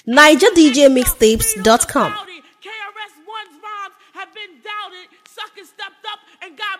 NigerDJMixtapes.com. KRS-One's rhymes have been doubted. Suckers stepped up and got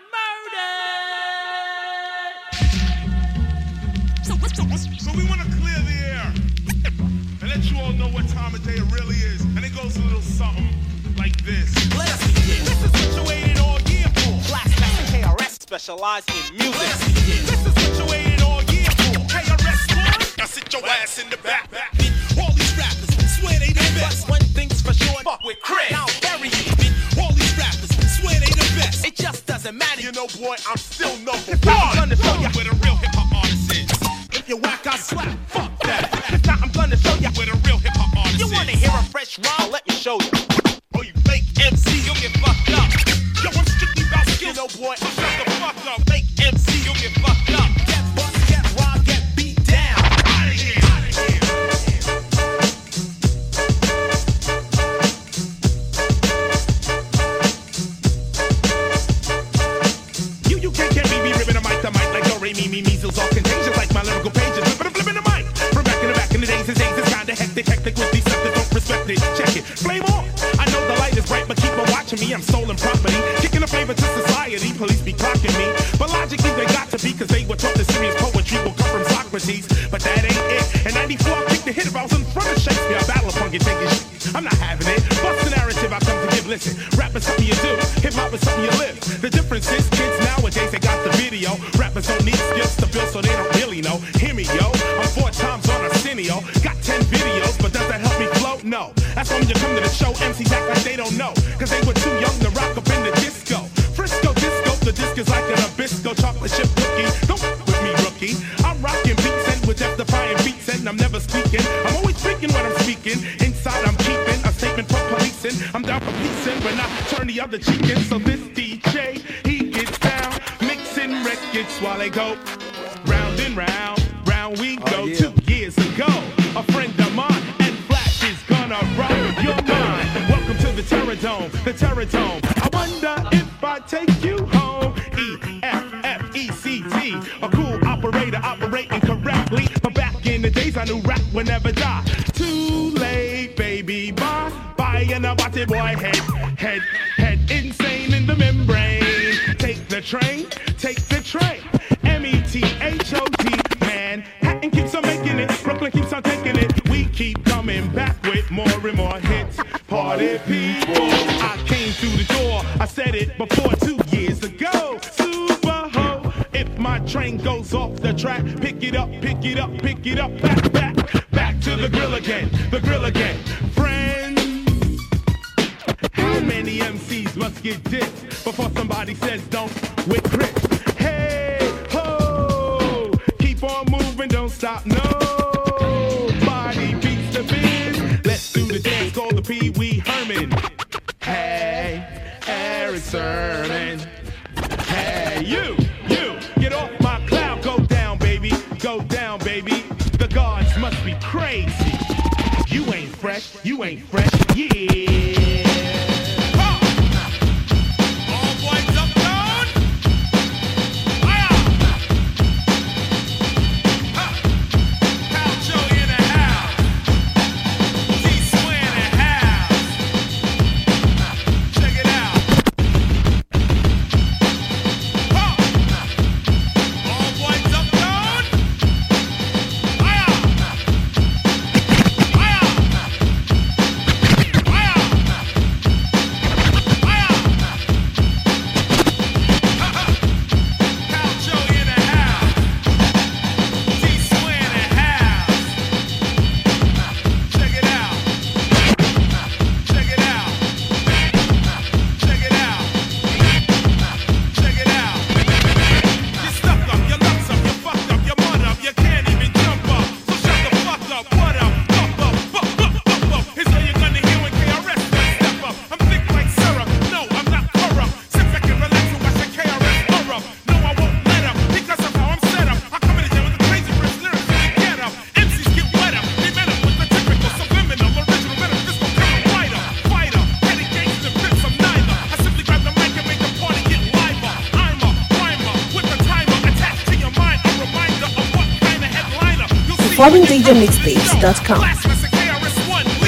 murdered. So we want to clear the air and let you all know what time of day it really is. And it goes a little something like this. Let us begin. This is what you waited all year for. Blast Master KRS specialize in music. Let us begin. This is what you waited all year for. KRS-One, now sit your ass in the back. All these rappers swear they the best. One thing's for sure, fuck with Chris. Now bury it. All these rappers swear they the best. It just doesn't matter. You know, boy, I'm still number I'm one. gonna show you Where the real hip-hop artist is. if you whack, I slap. Fuck that. Now I'm gonna show you Where the real hip-hop artist You is. wanna hear a fresh rhyme? Let me show you. Oh, you fake MC, you'll get fucked up. Yo, I'm strictly about skill. You know, boy, so shut the fuck up. Fake MC, you'll get fucked up. Get bust, get robbed, get beat down. Out of here. You can't get me ripping the mic like do re mi measles, all contagious like my lyrical pages. Flipping the mic from back in the days. His days is kinda hectic with these suckers don't respect it. Check it, flame on. I know the light is bright, but keep on watching me. I'm stolen property, kicking a flavor to society. Police be clocking me, but logically they got to be, 'cause they were taught the serious poetry will come from Socrates. But that ain't it. In '94 I kicked the hit if I was in front of Shakespeare. I battle punk and taking shit. I'm not having it. Bust the narrative I come to give. Listen, rap is something you do, hip hop is something you live. The difference is kids nowadays they got the video. Rappers don't need skills to build, so they don't really know. Hear me, yo. I'm 4 times on Arsenio. Got 10 videos, but does that help me flow? No. That's when you come to the show, MCs act like they don't know, 'cause they were too young to rock up in the disco. Frisco disco, the disc is like an Nabisco chocolate chip cookie. Don't f with me, rookie. I'm rocking beats and with death-defying beats, and I'm never speaking. I'm always speaking when I'm speaking. Inside I'm keeping a statement for policing. I'm down for piecing, but not turn the other cheek in. So this DJ, he gets down, mixing records while they go round and round. Round we go. 2 years ago, a friend of mine and Flash is gonna rock your mind. Welcome to the Terror Dome, the Terror Dome. I wonder if I take you home. EFFECT, a cool operator operating correctly. But back in the days, I knew rap would never die. Too late, baby, bye. Bye, and I watch it, boy, head insane in the membrane. Take the train, METHOT, Manhattan keeps on making it, Brooklyn keeps on taking it. We keep coming back with more and more hits. Party people, I came through the door, I said it before 2 years ago. Super ho, if my train goes off the track, pick it up, back to the grill again, friends. How many MCs must get dissed before somebody says don't with Chris? Hey, ho, keep on moving, don't stop, nobody beats the biz. Let's do the dance, call the Pee Wee Herman. Hey, Eric Sermon. Hey, you, get off my cloud, go down, baby. The guards must be crazy. You ain't fresh, yeah. All boys up, down. Fire! Cal Joey in the house. T-Square in the house. Check it out. All boys up, down. Fire! ForeignDJMixtapes.com. Blast Master KRS-One.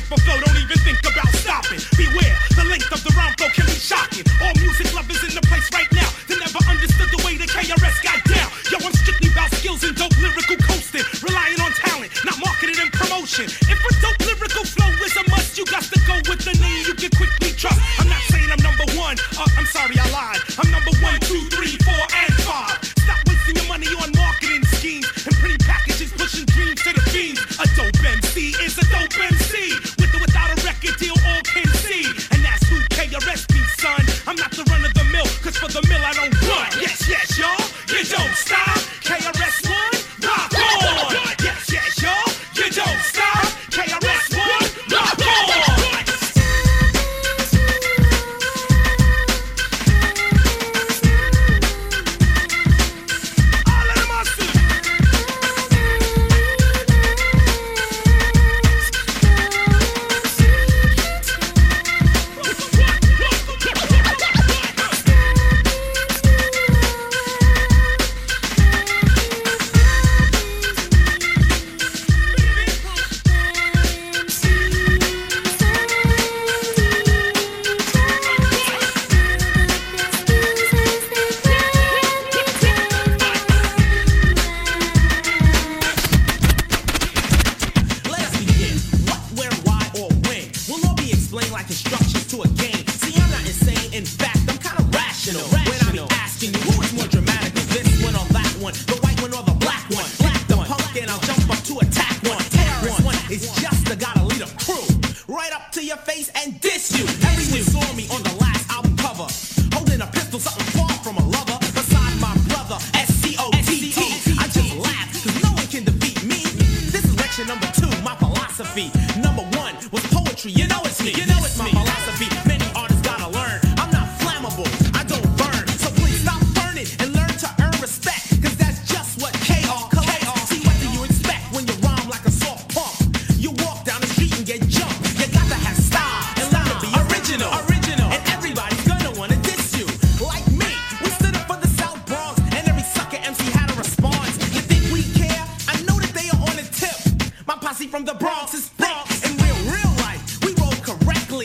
grip of flow, don't even think about stopping. Beware, the length of the rhyme flow can be shocking. All music lovers in the place right now that never understood the way the KRS got down. Yo, I'm strictly about skills and dope lyrical coasting, relying on talent, not marketing and promotion. If a dope lyrical flow is a must, you got to go with the name you can quickly trust. I'm not saying I'm number one, I'm sorry I lied. I'm number 1, 2, 3, 4, and 5. Stop wasting your money on marketing schemes and pretty packages pushing dreams to the fiends. A dope MC is a dope MC, with or without a record deal, all can see. And that's who KRS be, son. I'm not the run of the mill, cause for the mill I don't run. Yes, yes, y'all, you don't stop. KRS One, rock on. Yes, yes, y'all, you don't stop. KRS One, rock on. All of them are sick. Let us begin. What, where, why, or when will all be explained like instructions to a game. See, I'm not insane. In fact, I'm kind of rational. When I be asking you, who is more dramatic, this one or that one, the white one or the black one? Black the punk and I'll jump up to attack one. Terrorist one is just the gotta lead a crew right up to your face and diss you. Everyone saw me on the last album cover, holding a pistol, something far from a lover. Beside my brother, SCOTT. I just laugh, cause no one can defeat me. This is lecture number 2, my philosophy. Number 1 was poetry, you know it's me. You know it's my philosophy. Many artists gotta learn, I'm not flammable, I don't burn. So please stop burning and learn to earn respect, cause that's just what KR collects. See, what do you expect when you rhyme like a soft pump? You walk down the street and get jumped. You got to have style and learn to be original. And everybody's gonna wanna diss you. Like me, we stood up for the South Bronx, and every sucker MC had a response. You think we care? I know that they are on the tip. My posse from the Bronx is thick. In real life, we roll correctly.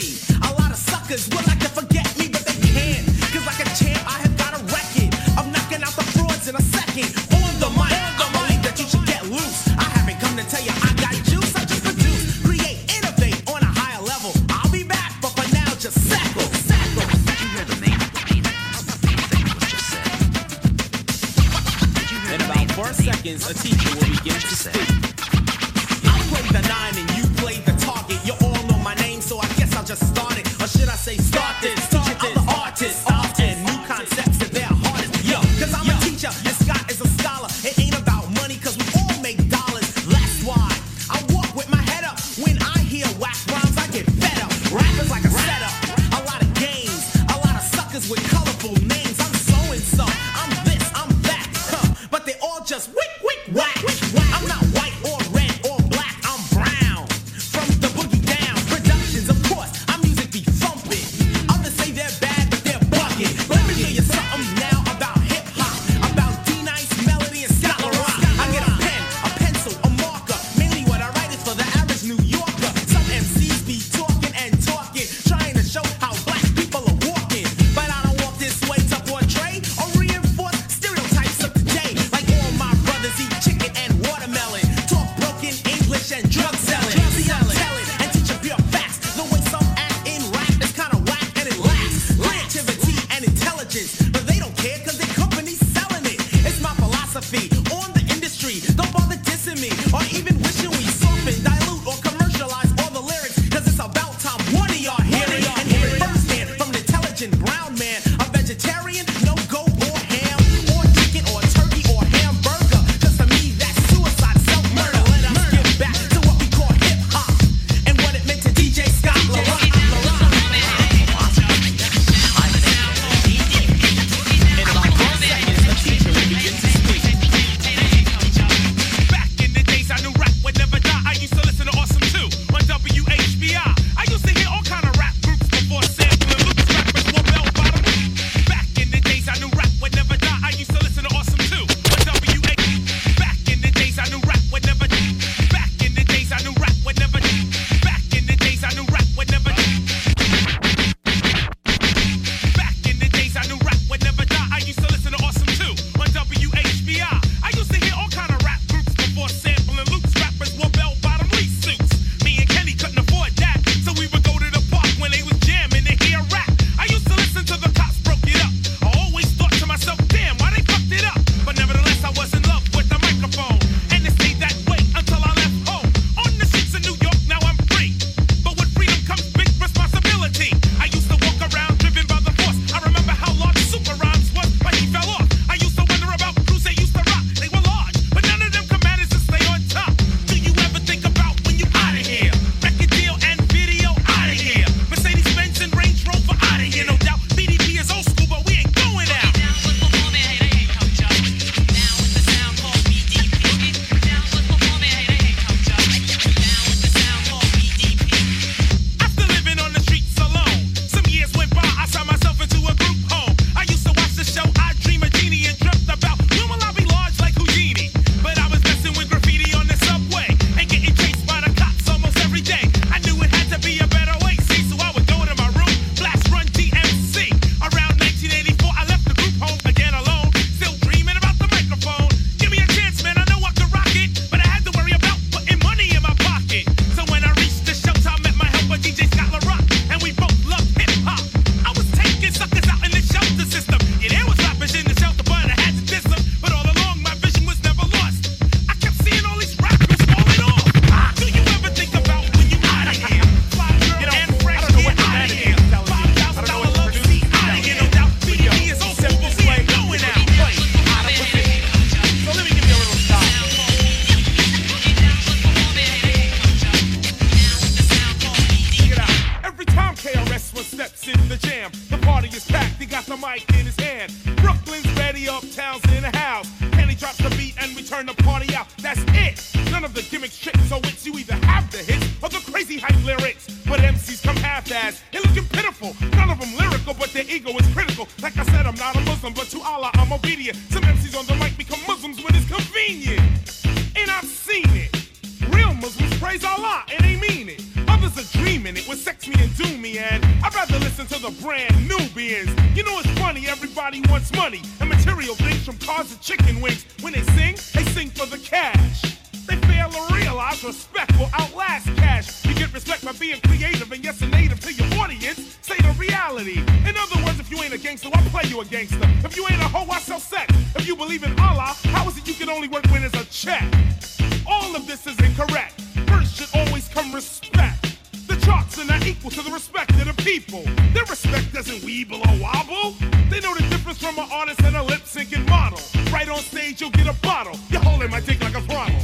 as and looking pitiful. None of them lyrical, but their ego is critical. Like I said, I'm not a Muslim, but to Allah I'm obedient. Some MCs on the mic become Muslims when it's convenient. And I've seen it. Real Muslims praise Allah and they mean it. Others are dreaming it with sex me and do me, and I'd rather listen to the brand Nubians. You know it's funny, everybody wants money and material things from cars to chicken wings. When they sing for the cash. They fail to realize respect will outlast cash. You get respect by being creative and yes, a native to your audience. Say the reality. In other words, if you ain't a gangster, I'll play you a gangster. If you ain't a hoe, I sell sex. If you believe in Allah, how is it you can only work when there's a check? All of this is incorrect. First should always come respect. The charts are not equal to the respect of the people. Their respect doesn't weeble or wobble. They know the difference from an artist and a lip-syncing model. Right on stage, you'll get a bottle. You're holding my dick like a throttle.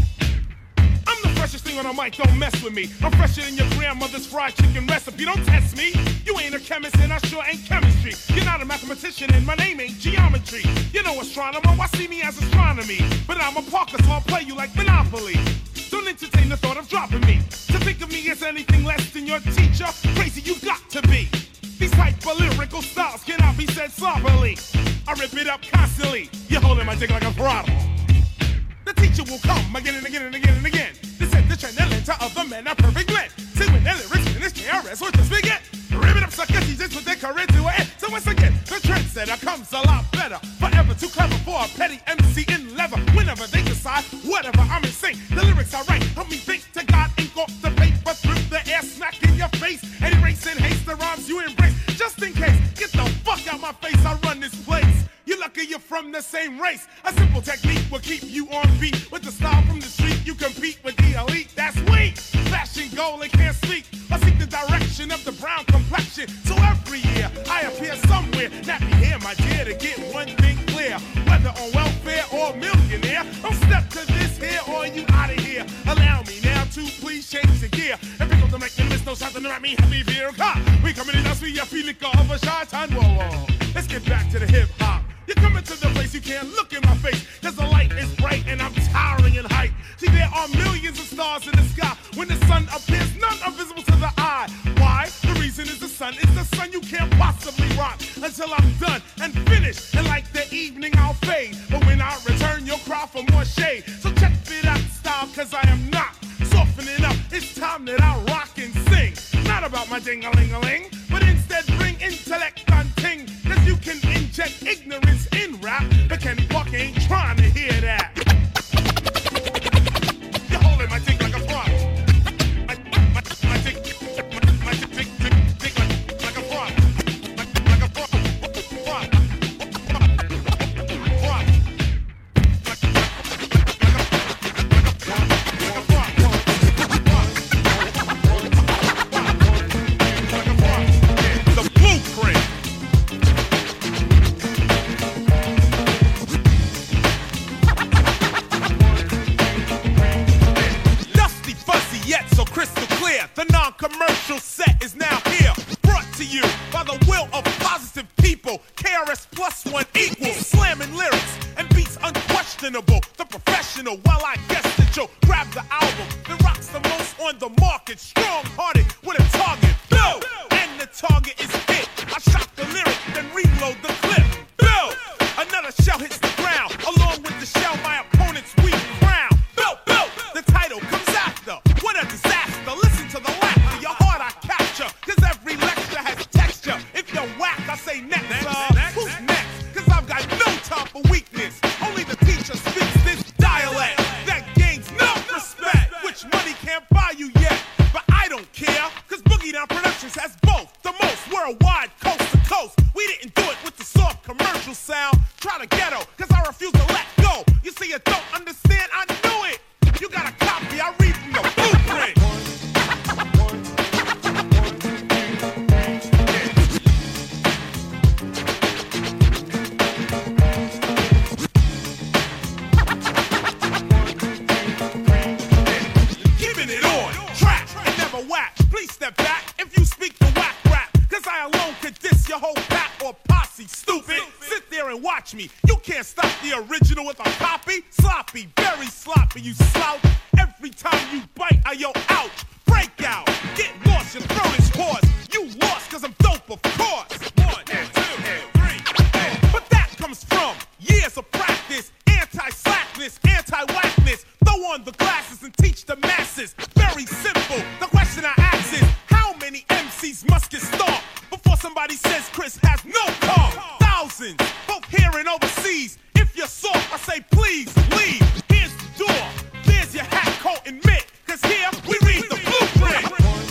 I'm the freshest thing on the mic, don't mess with me. I'm fresher than your grandmother's fried chicken recipe. Don't test me. You ain't a chemist and I sure ain't chemistry. You're not a mathematician and my name ain't geometry. You know astronomer, why see me as astronomy? But I'm a Parker, so I'll play you like Monopoly. Don't entertain the thought of dropping me. To think of me as anything less than your teacher, crazy you got to be. These type of lyrical styles cannot be said sloppily. I rip it up constantly. You're holding my dick like a throttle. The teacher will come again and again and again and again. To set the trend and enter of the men a perfect blend. See when their lyrics finish, KRS will just begin. Rip it up, sucker teachers with their career to an end. So once again, the trendsetter comes a lot better. Forever too clever for a petty MC in leather. Whenever they decide, whatever, I'm insane. The lyrics I write help me think to God, ink off the paper through the air, smack in your face. And erase and haste the rhymes you embrace. Just in case, get the fuck out my face, I run this place. You're lucky you're from the same race. A simple technique will keep you on beat. With the style from the street, you compete with the elite. That's weak. Fashion goal, they can't speak. I seek the direction of the brown complexion. So every year, I appear somewhere. Nappy hair, my dear, to get one thing clear. Whether on welfare or millionaire, don't step to this here or you out of here. Allow me now to please change the gear. And pick up the mic and there's no something about me, happy vehicle. We coming in, I see a feeling of a shy-time. Whoa. Let's get back to the hip-hop. You're coming to the place you can't look in my face. Cause the light is bright and I'm towering in height. See, there are millions of stars in the sky. When the sun appears, none are visible to the eye. Why? The reason is the sun. It's the sun you can't possibly rock until I'm done and finished. And like the evening, I'll fade. But when I return, you'll cry for more shade. So check it out, style, cause I am not softening up. It's time that I rock and sing. Not about my ding-a-ling-a-ling, but instead bring intellect on ting. Cause you can inject ignorance in rap, but Kenny Parker ain't trying to hear that. You're holding my dick like a throttle. My dick like a throttle. Like a throttle. The blueprint. Yet so crystal clear, the non-commercial set is now here. Brought to you by the will of positive people. KRS plus one equals slamming lyrics and beats unquestionable. The professional, while I guess that you'll grab the album that rocks the most on the market. Strong-hearted with a target, Bill, and the target is hit. I shot the lyric, then reload the clip. Bill, another shell hits the ground. Along with the shell, my opponent's weak crown. Bill, the title comes after. What a disaster, listen to the laughter. Your heart I capture, cause every lecture has texture. If you're whack, I say next, who's next? Cause I've got no time for weakness. Only the teacher speaks this dialect that gains no respect, which money can't buy you yet. But I don't care, cause Boogie Down Productions has both, the most worldwide, coast to coast. We didn't do it with the soft commercial sound. Try to ghetto, cause I refuse to let go. You see, you don't understand, I knew it. You got a copy, I read from the blueprint. Keeping it on track and never whack. Please step back if you speak the whack rap. Cause I alone could diss your whole pack or posse, stupid. Sit there and watch me. You can't stop the original with a copy. Sloppy, very sloppy, you slouch. Every time you bite, I yell ouch. Break out, get lost, your throat is hoarse. reach the masses. Very simple. The question I ask is, how many MCs must get stopped before somebody says Chris has no car? Thousands, both here and overseas. If you're soft, I say please leave. Here's the door. There's your hat, coat, and mitt. Cause here we read the blueprint.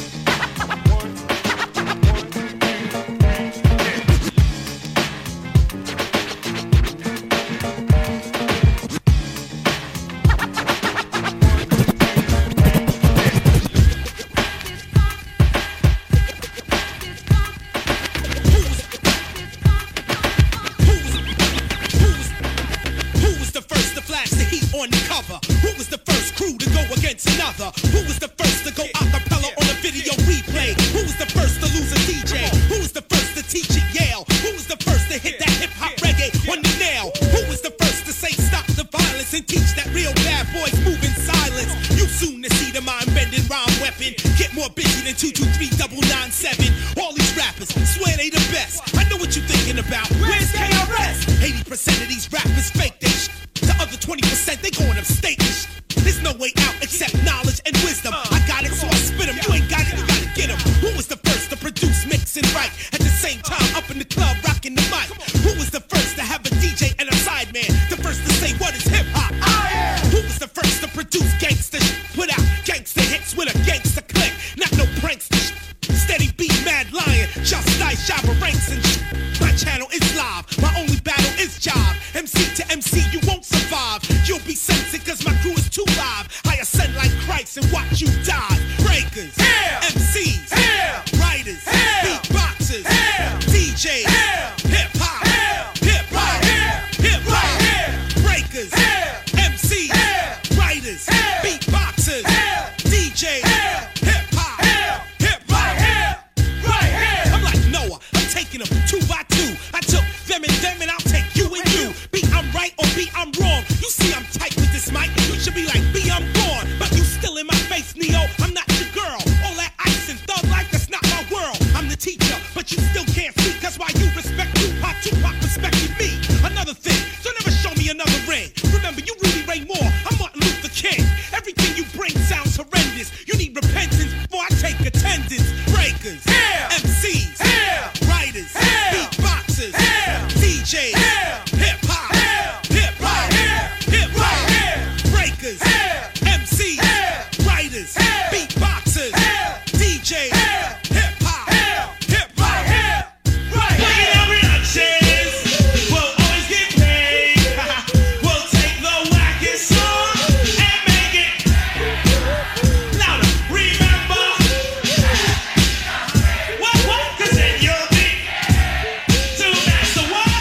On the cover, who was the first crew to go against another? Who was the first to go acapella on a video replay? Who was the first to lose a DJ? Who was the first to teach at Yale? Who was the first to hit that hip-hop reggae on the nail? Who was the first to say stop the violence and teach that real bad boys move in silence? You soon to see the mind-bending rhyme weapon get more busy than 223-997. All these rappers swear they the best. I know what you're thinking about. Where's KRS? 80% of these rappers fake they shit. The other 20%, they going upstate. There's no way out except knowledge and wisdom. I got it, so I spit them. You ain't got it, you gotta get them. Who was the first to produce, mix, and write? At the same time, up in the club, rocking the mic. Who was the first to have a DJ and a sideman? The first to say, what is hip-hop? Who was the first to produce gangsta shit? Put out gangsta hits with a gangsta click. Not no prankster shit. Steady beat, mad lion. Just nice, Java ranks and shit. My channel is live. My only battle is job. MC to MC, you won't survive. You'll be censored cause my crew is too live. I ascend like Christ and watch you die. Breakers, MCs, writers, beatboxers, DJs, hip-hop, hip-hop, hip-hop. Breakers, MCs, writers, beatboxers, DJs, hip-hop, hip-hop. I'm like Noah, I'm taking them 2 by 2. I took them and I'll take you and you. B, I'm right or B, I'm wrong. You see I'm tight with this mic. You should be like B, I'm gone. But you still in my face, Neo. I'm not your girl. All that ice and thug life, that's not my world. I'm the teacher, but you still can't see. Cause why you respect Tupac respected me. Another thing, so never show me another ring. Remember, you really Ray Moore. I'm Martin Luther King. Everything you bring sounds horrendous. You need repentance before I take attendance. Breakers, MCs, writers, beatboxers, DJs, hip-hop, hip-hop, hip-hop. Breakers, MCs, writers, beatboxers, DJs, hip-hop, hip-hop. Playing our productions, we'll always get paid. We'll take the wackest song and make it louder. Remember, what? Cause then you'll be to master what?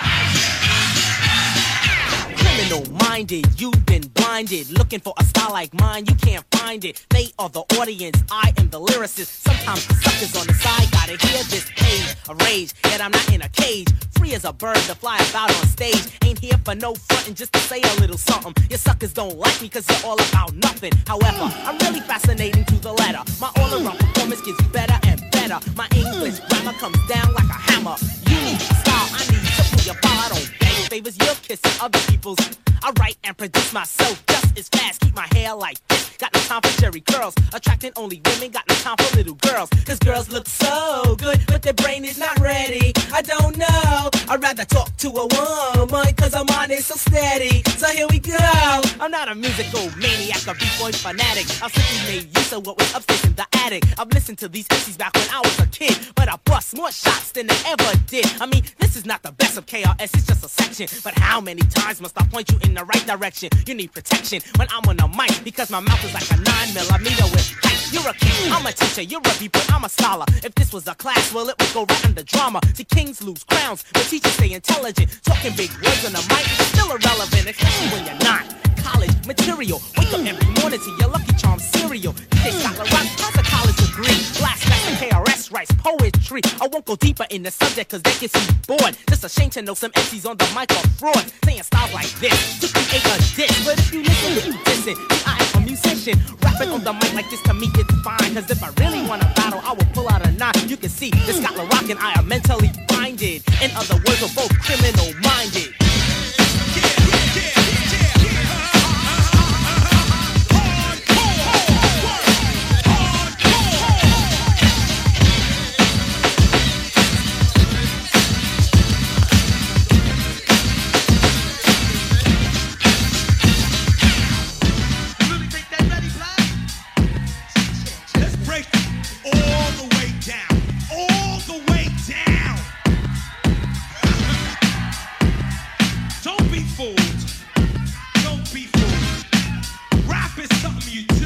Criminal-minded, you've been blinded. Looking for a style like mine, you can't find it. They are the audience, I am the lyricist. Sometimes the suckers on the side gotta hear this page of rage. Yet I'm not in a cage, free as a bird to fly about on stage. Ain't here for no frontin', just to say a little something. Your suckers don't like me cause you're all about nothing. However, I'm really fascinating to the letter. My all-around performance gets better and better. My English grammar comes down like a hammer. You need style, I need to pull your file. I don't beg favors, you're kissing other people's. I write and produce myself just as fast. Keep my hair like this. Got no time for jerry curls. Attracting only women. Got no time for little girls. Cause girls look so good, but their brain is not ready. I don't know. I'd rather talk to a woman. Cause I'm on it so steady. So here we go. I'm not a musical maniac or b-boy fanatic. I simply made use of what was upstairs in the attic. I've listened to these MCs back when I was a kid. But I bust more shots than they ever did. I mean, this is not the best of KRS. It's just a section. But how many times must I point you in the right direction? You need protection when I'm on the mic, because my mouth is like a 9mm with height. You're a king, I'm a teacher, you're a beat, but I'm a scholar. If this was a class, well, it would go right under drama. See, kings lose crowns, but teachers stay intelligent. Talking big words on the mic is still irrelevant, especially when you're not. College material, wake up every morning to your Lucky Charms cereal. They Scott LaRock has a college degree. Blast back to KRS writes poetry. I won't go deeper in the subject cause that gets you bored. Just a shame to know some MCs on the mic are fraud, saying styles like this to create a diss. But if you listen, then you listen. See, I am a musician, rapping on the mic like this to me it's fine. Cause if I really want to battle, I will pull out a knife. You can see that Scott LaRock and I are mentally minded. In other words, we're both criminal minded.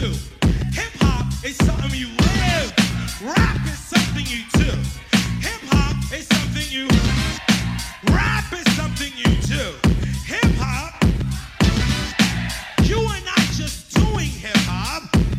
do. Hip hop is something you live. Rap is something you do. Hip hop is something you. Rap is something you do. Hip hop. You are not just doing hip hop.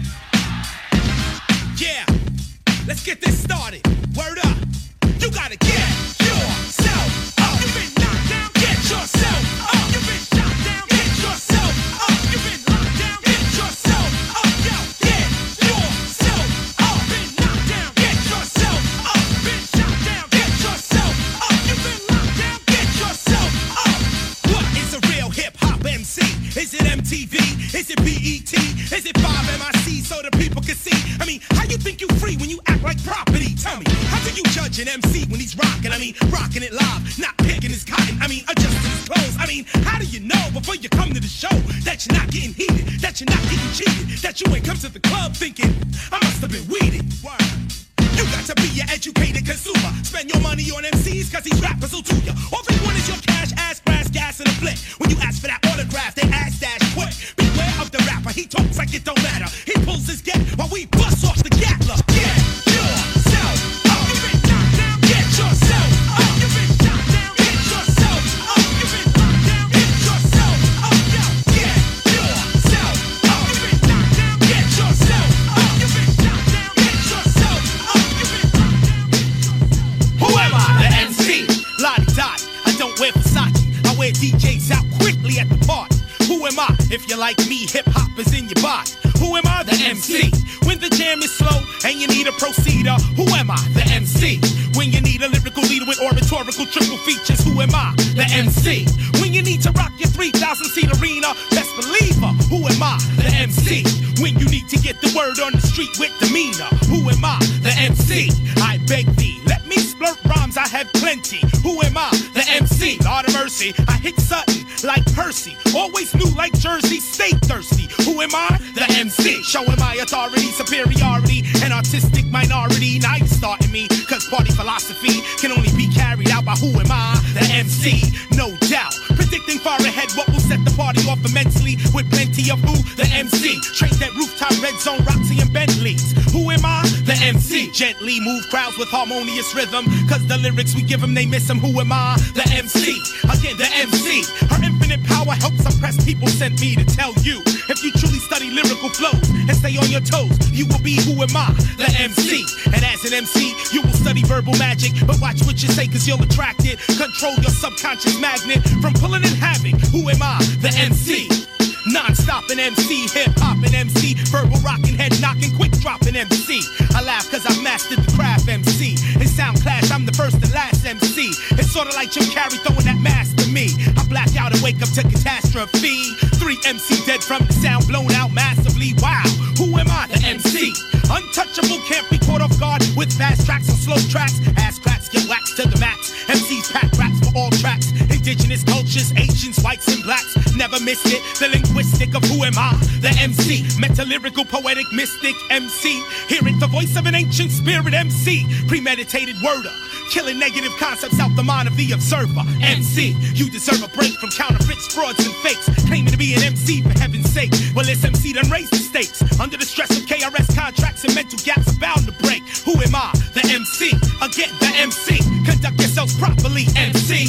Yeah, let's get this started. Word up. You gotta get yourself up. You've been knocked down, get yourself up. You've been shot down, get yourself up. You've been locked down, get yourself up. Yo, get yourself up. Been knocked down, get yourself up. Been shot down, get yourself up. You've been locked down, get yourself up. What is a real hip hop MC? Is it MTV? Is it BET? Is it 5MIC so the people can see? I mean, how you think you free when you act like property? Tell me, how do you judge an MC when he's rocking? I mean, rocking it live, not picking his cotton. I mean, adjusting his clothes. I mean, how do you know before you come to the show that you're not getting heated, that you're not getting cheated, that you ain't come to the club thinking, I must have been weeded? Word. You got to be an educated consumer. Spend your money on MCs cause these rappers will do ya. All they want is your cash, ass, grass, gas, and a flick. When you ask for that autograph, they ass dash quick. Beware of the rapper, he talks like it don't matter. He pulls his get while we bust off the gatler. Get yourself up. You've been knocked down, get yourself up. You've been shot down, get yourself up. You've been locked down, get yourself up. Yo, get yourself up. You've been knocked down, get yourself up. You've been shot down, get yourself up. You've been locked down, get yourself up. Who am I? The MC. Lottie Dottie. I don't wear Versace. I wear DJs out quickly at the party. Who am I? If you're like me, hip-hop is in your body. Who am I? The MC. When the jam is slow and you need a proceeder, who am I? The MC. When you need a lyrical leader with oratorical triple features, who am I? The MC. When you need to rock your 3,000-seat arena, best believer, who am I? The MC. When you need to get the word on the street with demeanor, who am I? The MC. I beg thee, let me splurt rhymes, I have plenty. Who am I? The MC. Lord of mercy, I hit Sutton like Percy. Always new like Jersey, stay thirsty. Who am I? The MC. Showing my authority, superiority, and artistic minority. Now you starting me, cause party philosophy can only be carried out by who am I? The MC, no doubt. Predicting far ahead what will set the party off immensely with plenty of who? The MC. Trade that rooftop, red zone, Roxy and Bentleys. Who am I? The MC. Gently move crowds with harmonious rhythm, cause the lyrics we give them, they miss them. Who am I? The MC. Again, the MC. Her infinite power helps suppress people, sent me to tell you. If you truly study lyrical flows and stay on your toes, you will be who am I? The MC. And as an MC, you will study verbal magic, but watch what you say cause you'll attract it. Control your subconscious magnet from pulling in havoc. Who am I? The MC. Non-stop an MC, hip-hop an MC, verbal rockin', head knockin', quick dropping MC. I laugh cause I've mastered the craft MC. In Sound Clash, I'm the first and last MC. It's sorta like Jim Carrey throwing that mask to me. I black out and wake up to catastrophe. 3 MC dead from the sound blown out massively. Wow, who am I? The MC. Untouchable, can't be caught off guard with fast tracks or slow tracks. Ass cracks get waxed to the max. MCs pack raps for all tracks. Indigenous cultures, Asians, whites and blacks. Never missed it. The linguistic of who am I? The MC. Metalyrical, poetic, mystic MC. Hear it, the voice of an ancient spirit MC. Premeditated worder. Killing negative concepts out the mind of the observer. MC. You deserve a break from counterfeits, frauds, and fakes. Claiming to be an MC for heaven's sake. Well, this MC done raised the stakes. Under the stress of KRS contracts and mental gaps are bound to break. Who am I? The MC. Again, the MC. Conduct yourselves properly, MC.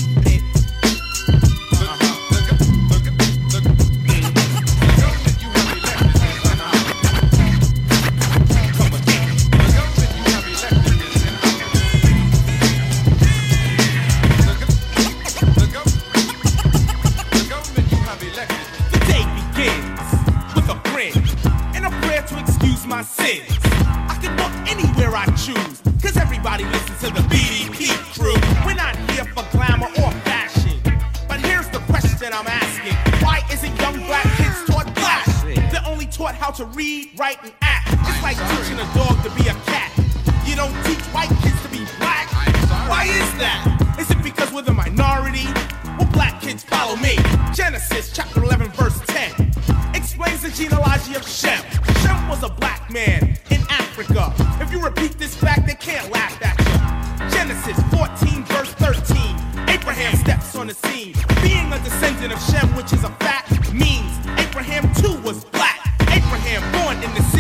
My sins. I can walk anywhere I choose, cause everybody listens to the BDP crew. We're not here for glamour or fashion, but here's the question I'm asking. Why isn't young black kids taught black? They're only taught how to read, write, and act. It's like teaching a dog to be a cat. You don't teach white kids to be black. Why is that? Is it because we're the minority? Well, black kids follow me. Genesis chapter 11 verse 10 explains the genealogy of Shem. Shem was a black man in Africa. If you repeat this fact, they can't laugh at you. Genesis 14 verse 13. Abraham steps on the scene. Being a descendant of Shem, which is a fact, means Abraham too was black. Abraham born in the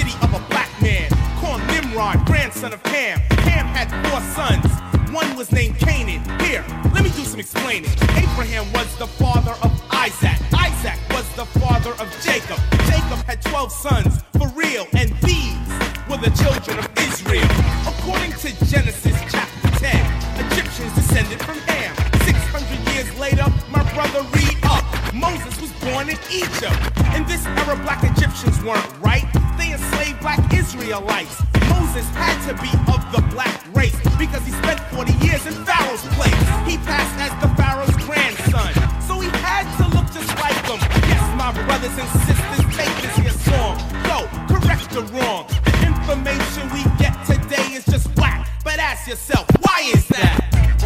grandson of Ham. Ham had 4 sons. One was named Canaan. Here, let me do some explaining. Abraham was the father of Isaac. Isaac was the father of Jacob. Jacob had 12 sons, for real, and these were the children of Israel. According to Genesis chapter 10, Egyptians descended from Ham. 600 years later, my brother read up. Moses was born in Egypt. In this era, black Egyptians weren't right. They enslaved black Israelites. Moses had to be of the black race because he spent 40 years in Pharaoh's place. He passed as the Pharaoh's grandson, so he had to look just like them. Yes, my brothers and sisters, take this here song. Yo, correct the wrong. The information we get today is just whack. But ask yourself, why is that?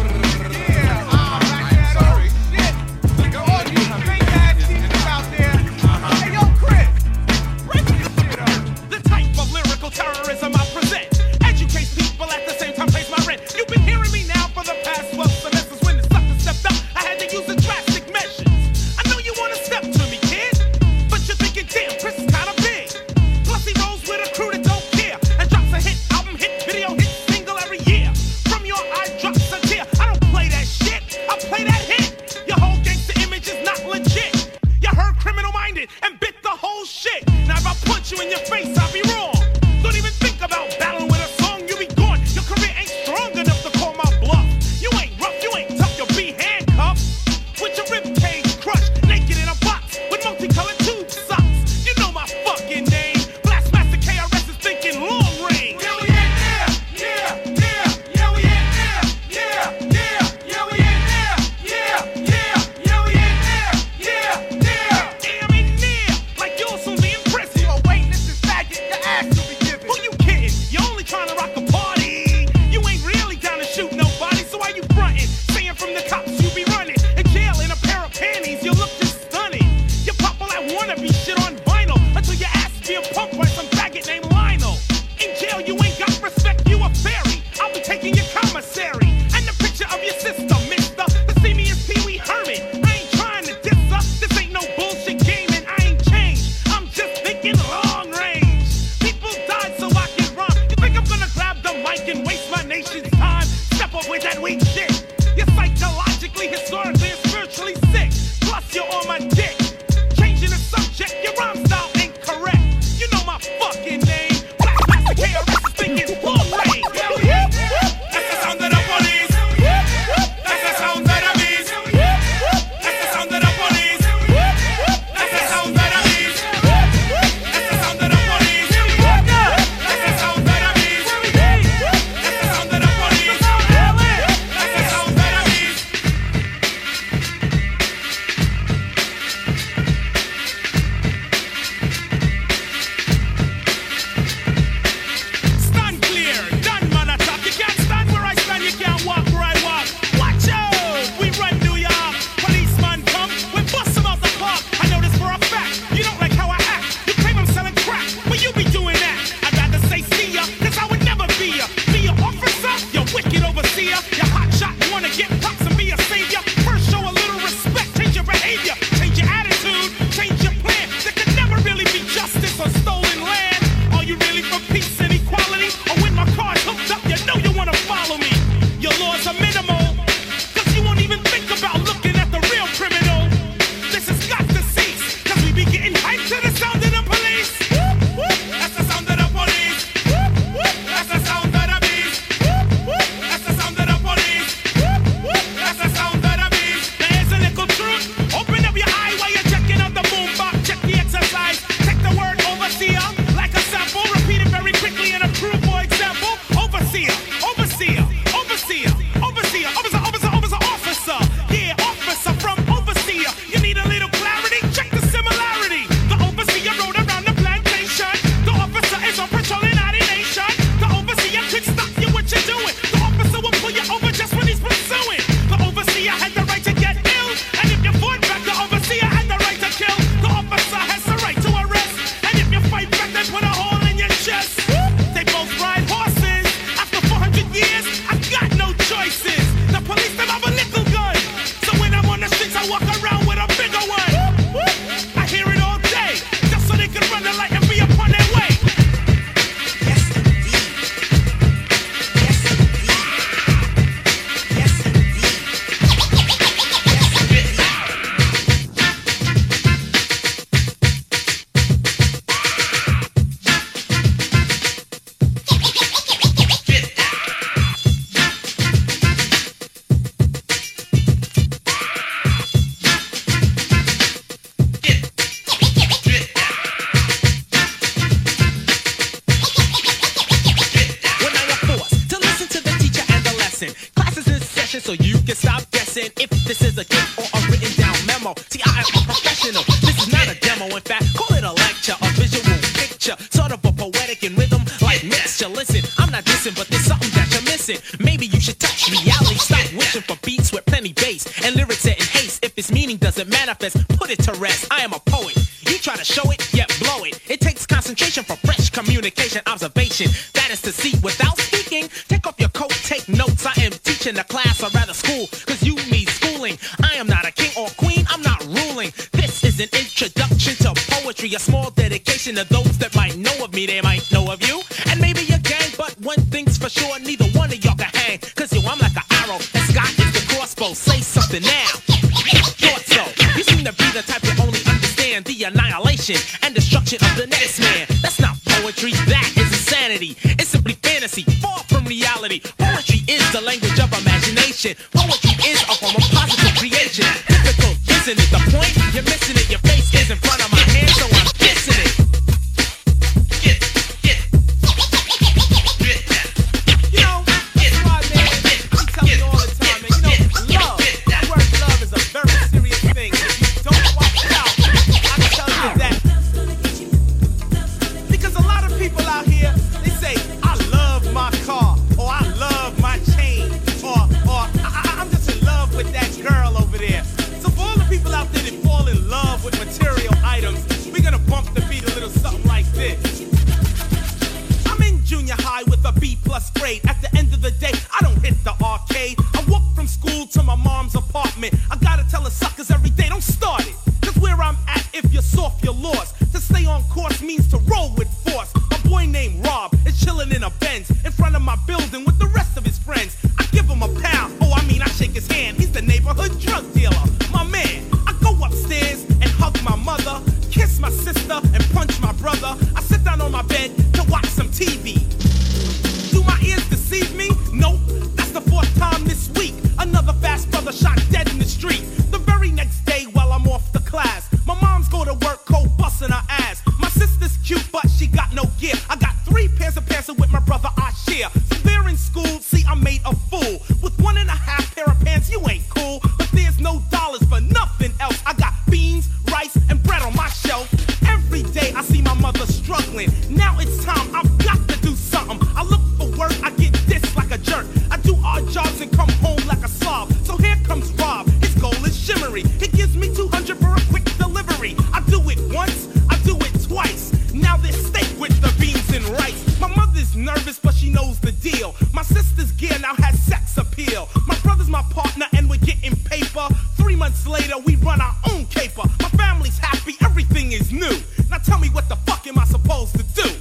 Terrorism I present educates people at the same time pays my rent. You've been hearing me now for the past 12 semesters. When the sucker stepped up, I had to use the drastic measures. I know you wanna step to me, kid, but you're thinking, damn, Chris is kinda big. Plus he rolls with a crew that don't care and drops a hit album, hit video, hit single every year. From your eye drops a expression so you can stop guessing if this is a gift or a written down memo. See, I am a professional. This is not a demo. In fact, call it a lecture, a visual picture, sort of a poetic in rhythm like mixture. Listen, I'm not dissing, but there's something that you're missing. Maybe you should touch reality. Stop wishing for beats with plenty bass and lyrics set in haste. If its meaning doesn't manifest, put it to rest. I am a poet. You try to show it, yet blow it. It takes concentration for fresh communication, observation. That is to see without speaking. Take off your coat, take notes. I am teaching a class, or rather school, cause you need schooling. I am not a king or queen, I'm not ruling. This is an introduction to poetry, a small dedication to those that might know of me, they might know of you. And maybe your gang, but one thing's for sure, neither one of y'all can hang. Cause yo, I'm like an arrow, and Scott is the crossbow. Say something now. Thought so. You seem to be the type that only understand the annihilation and destruction of the next man. That's not poetry, that is insanity. It's simply fantasy, far from reality. Poetry is the language of imagination. Poetry is a form of positive creation. Difficult, isn't it? The point? You're missing it. Your face is in front of my hand, so I'm kissing it. You know, that's why, man, we tell you all the time, man. You know, love, the word love is a very serious thing. If you don't watch it out, I tell you that. Because a lot of people out here, they say, I love my car, or I love my chain, or I'm just in love with that girl over there. So for all the people out there that fall in love with material items, we're gonna bump the beat a little something like this. I'm in junior high with a B+ grade. At the end of the day, I don't hit the arcade. I walk from school to my mom's apartment. I gotta tell the suckers every day, don't start it. Cause where I'm at, if you're soft, you're lost. To stay on course means to roll with force. My boy named Rob is chilling in a Benz in front of my building with the rest of his friends. I give him a pound, I shake his hand. He's the neighborhood drug dealer, my man. I go upstairs and hug my mother, kiss my sister and punch my brother. I sit down on my bed to watch some TV. Do my ears deceive me? Nope, that's the 4th time this week. Another fast brother shot dead in the street. The very next day while I'm off the class, my mom's go to work cold busting her ass. My sister's cute but she got no gear. I got 3 pairs of pants with my brother I share. So they're in school, see I made a fool. With 1.5 pair of pants you ain't cool. But there's no dollars for nothing else. I got beans, rice and bread on my shelf. Every day I see my mother struggling. Now it's time, I've got to do something. I look for work, I get dissed like a jerk. I do odd jobs and come home like a slob. So here comes Rob, his goal is shimmery. He gives me 200 for a quick delivery. I do it once, I do it twice. Now there's steak with the beans and rice. My mother's nervous but she knows the deal. My sister's gear now has sex appeal. My brother's my partner and we're getting paper. 3 months later we run our own caper. My family's happy, everything is new. Now tell me what the fuck am I supposed to do?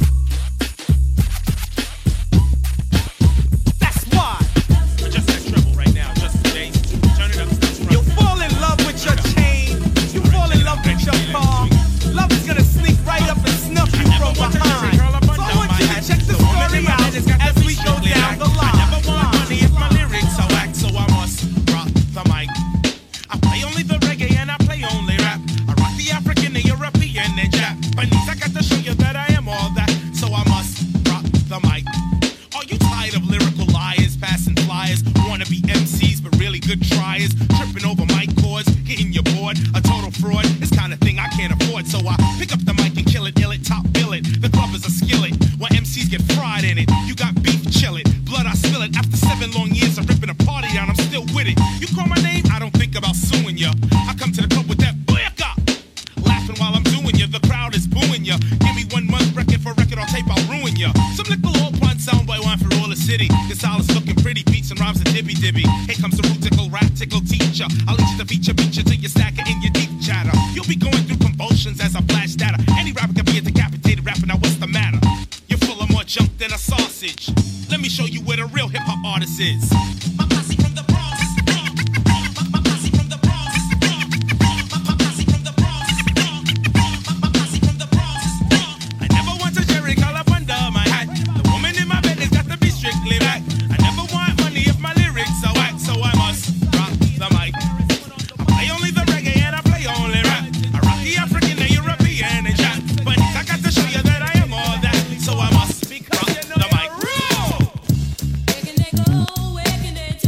That's why. Just that treble right now, just today. Turn it up. You fall in love with your chain. You fall in love with your car. Love is gonna sneak right up and snuff you from behind. So I want you to check the story out as we go down the line. I never want money if my lyrics are whack, so I must rock the mic. I play only the reggae and I play only rap. I rock the African, the European, and Japanese. I got to show you that I am all that, so I must rock the mic. Are you tired of lyrical liars, passing flyers, wanna be MCs but really good tryers, tripping over mic cords, getting you bored? A total fraud, this kind of thing I can't afford, so I pick up the mic and kill it, ill it, top bill it. The club is a skillet, where MCs get fried in it. You got beef, chill it, blood I spill it. After 7 long years of ripping a party down, I'm still with it. You call my name, I don't think about suing ya. I come to the club with that booyaka, laughing while I'm doing ya. The crowd is booing ya. Give me 1 month record for record, I'll tape, I'll ruin ya. Some little old pun soundbite one for all the city. The style is looking pretty, beats and rhymes a dibby dibby. Here comes the root tickle, rap tickle teacher. I'll lead you to feature till you stack it in your deep chatter. You'll be going through convulsions as I flash data. Any rapper can be a decapitated rapper, now what's the matter? You're full of more junk than a sausage. Let me show you where the real hip hop artist is. My posse from the Bronx. My posse from the Bronx. My posse from the Bronx. My posse from the Bronx. I never want to Jerry call up under my hat. The woman in my bed has got to be strictly black. I never want money if my lyrics are whack, so I must rock the mic. I play only the reggae and I play only rap. I rock the African, the European, and Japanese. I got to show you that I am all that, so I must rock the mic. Where can they go? Where can they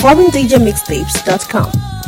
ForeignDJMixtapes.com.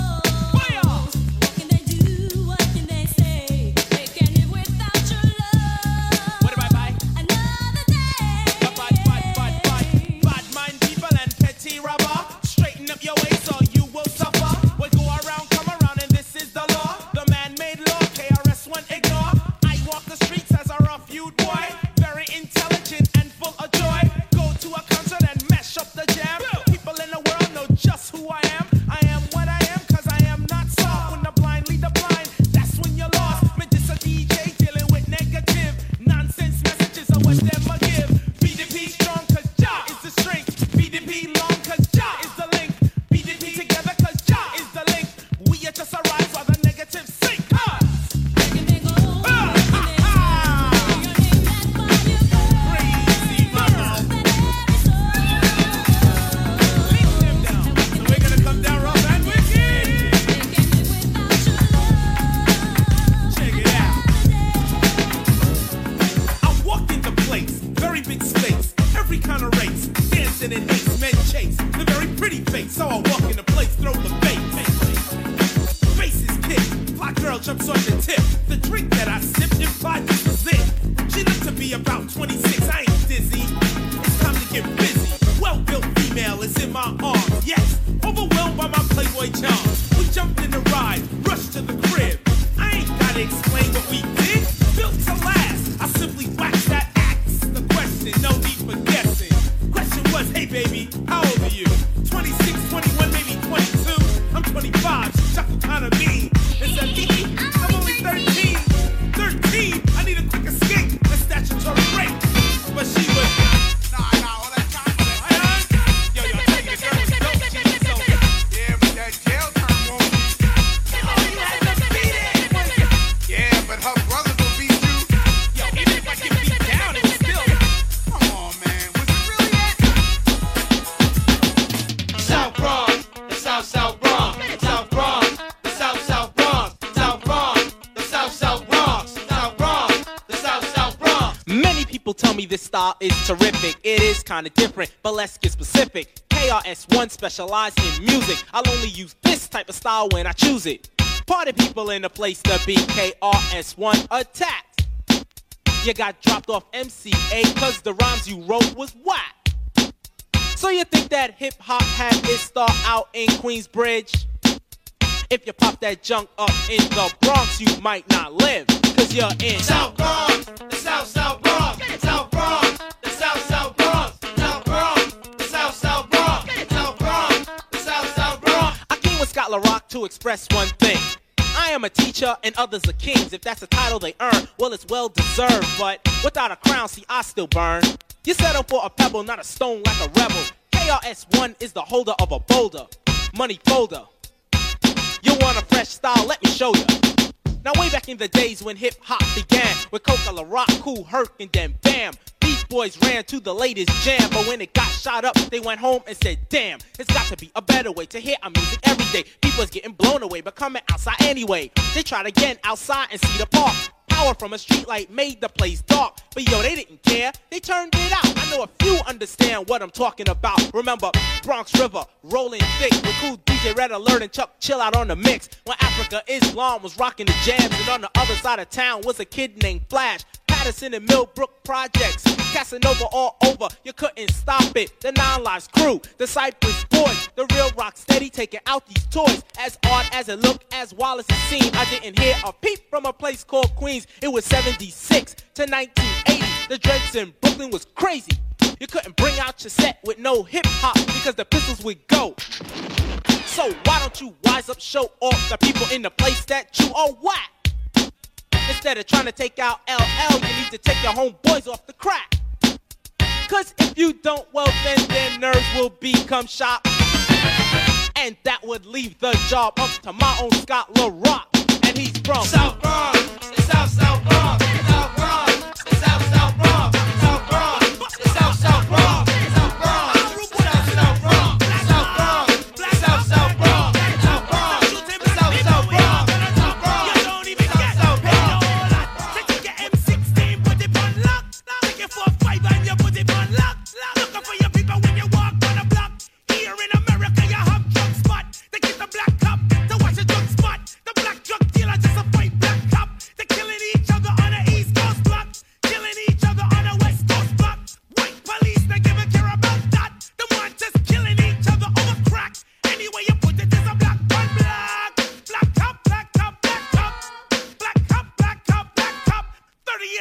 Terrific, it is kinda different, but let's get specific. KRS-One specialized in music. I'll only use this type of style when I choose it. Party people in the place to be. KRS-One attacked. You got dropped off MCA cause the rhymes you wrote was whack. So you think that hip-hop had its start out in Queensbridge? If you pop that junk up in the Bronx, you might not live, cause you're in South Bronx, the South Bronx, South Bronx, the South Bronx, South Bronx, the South Bronx, South Bronx, the South Bronx. I came with Scott LaRock to express one thing. I am a teacher and others are kings. If that's a title they earn, well, it's well deserved. But without a crown, see, I still burn. You settle for a pebble, not a stone like a rebel. KRS-One is the holder of a boulder, money folder. You want a fresh style? Let me show you. Now way back in the days when hip-hop began, with Coca, LaRock, Kool Herc, and then bam, Beach Boys ran to the latest jam. But when it got shot up, they went home and said, damn, it's got to be a better way to hear our music every day. People's getting blown away, but coming outside anyway. They tried again outside and see the park. Power from a streetlight made the place dark. But yo, they didn't care, they turned it out. I know a few understand what I'm talking about. Remember Bronx River, rolling thick, with cool DJ Red Alert and Chuck Chill out on the mix. When Africa Islam was rocking the jams, and on the other side of town was a kid named Flash. Patterson and Millbrook projects, Casanova all over, you couldn't stop it. The Nine Lives crew, the Cypress Boys, the real rock steady taking out these toys. As odd as it looked, as wild as it seemed, I didn't hear a peep from a place called Queens. It was 76 to 1980, the dreads in Brooklyn was crazy. You couldn't bring out your set with no hip-hop because the pistols would go. So why don't you wise up, show off the people in the place that you are whack? Instead of trying to take out LL, you need to take your homeboys off the crack. Cause if you don't, well then their nerves will become shot. And that would leave the job up to my own Scott LaRock. And he's from South Bronx, the South Bronx, South Bronx, the South Bronx, South Bronx, the South Bronx, South Bronx, South Bronx, South Bronx, South Bronx, South Bronx, South Bronx. You don't even get South Bronx. Take your M16, put it on lock. Take your 4-5 and you put it on lock. Looking for your people when you walk on the block. Here in America, you have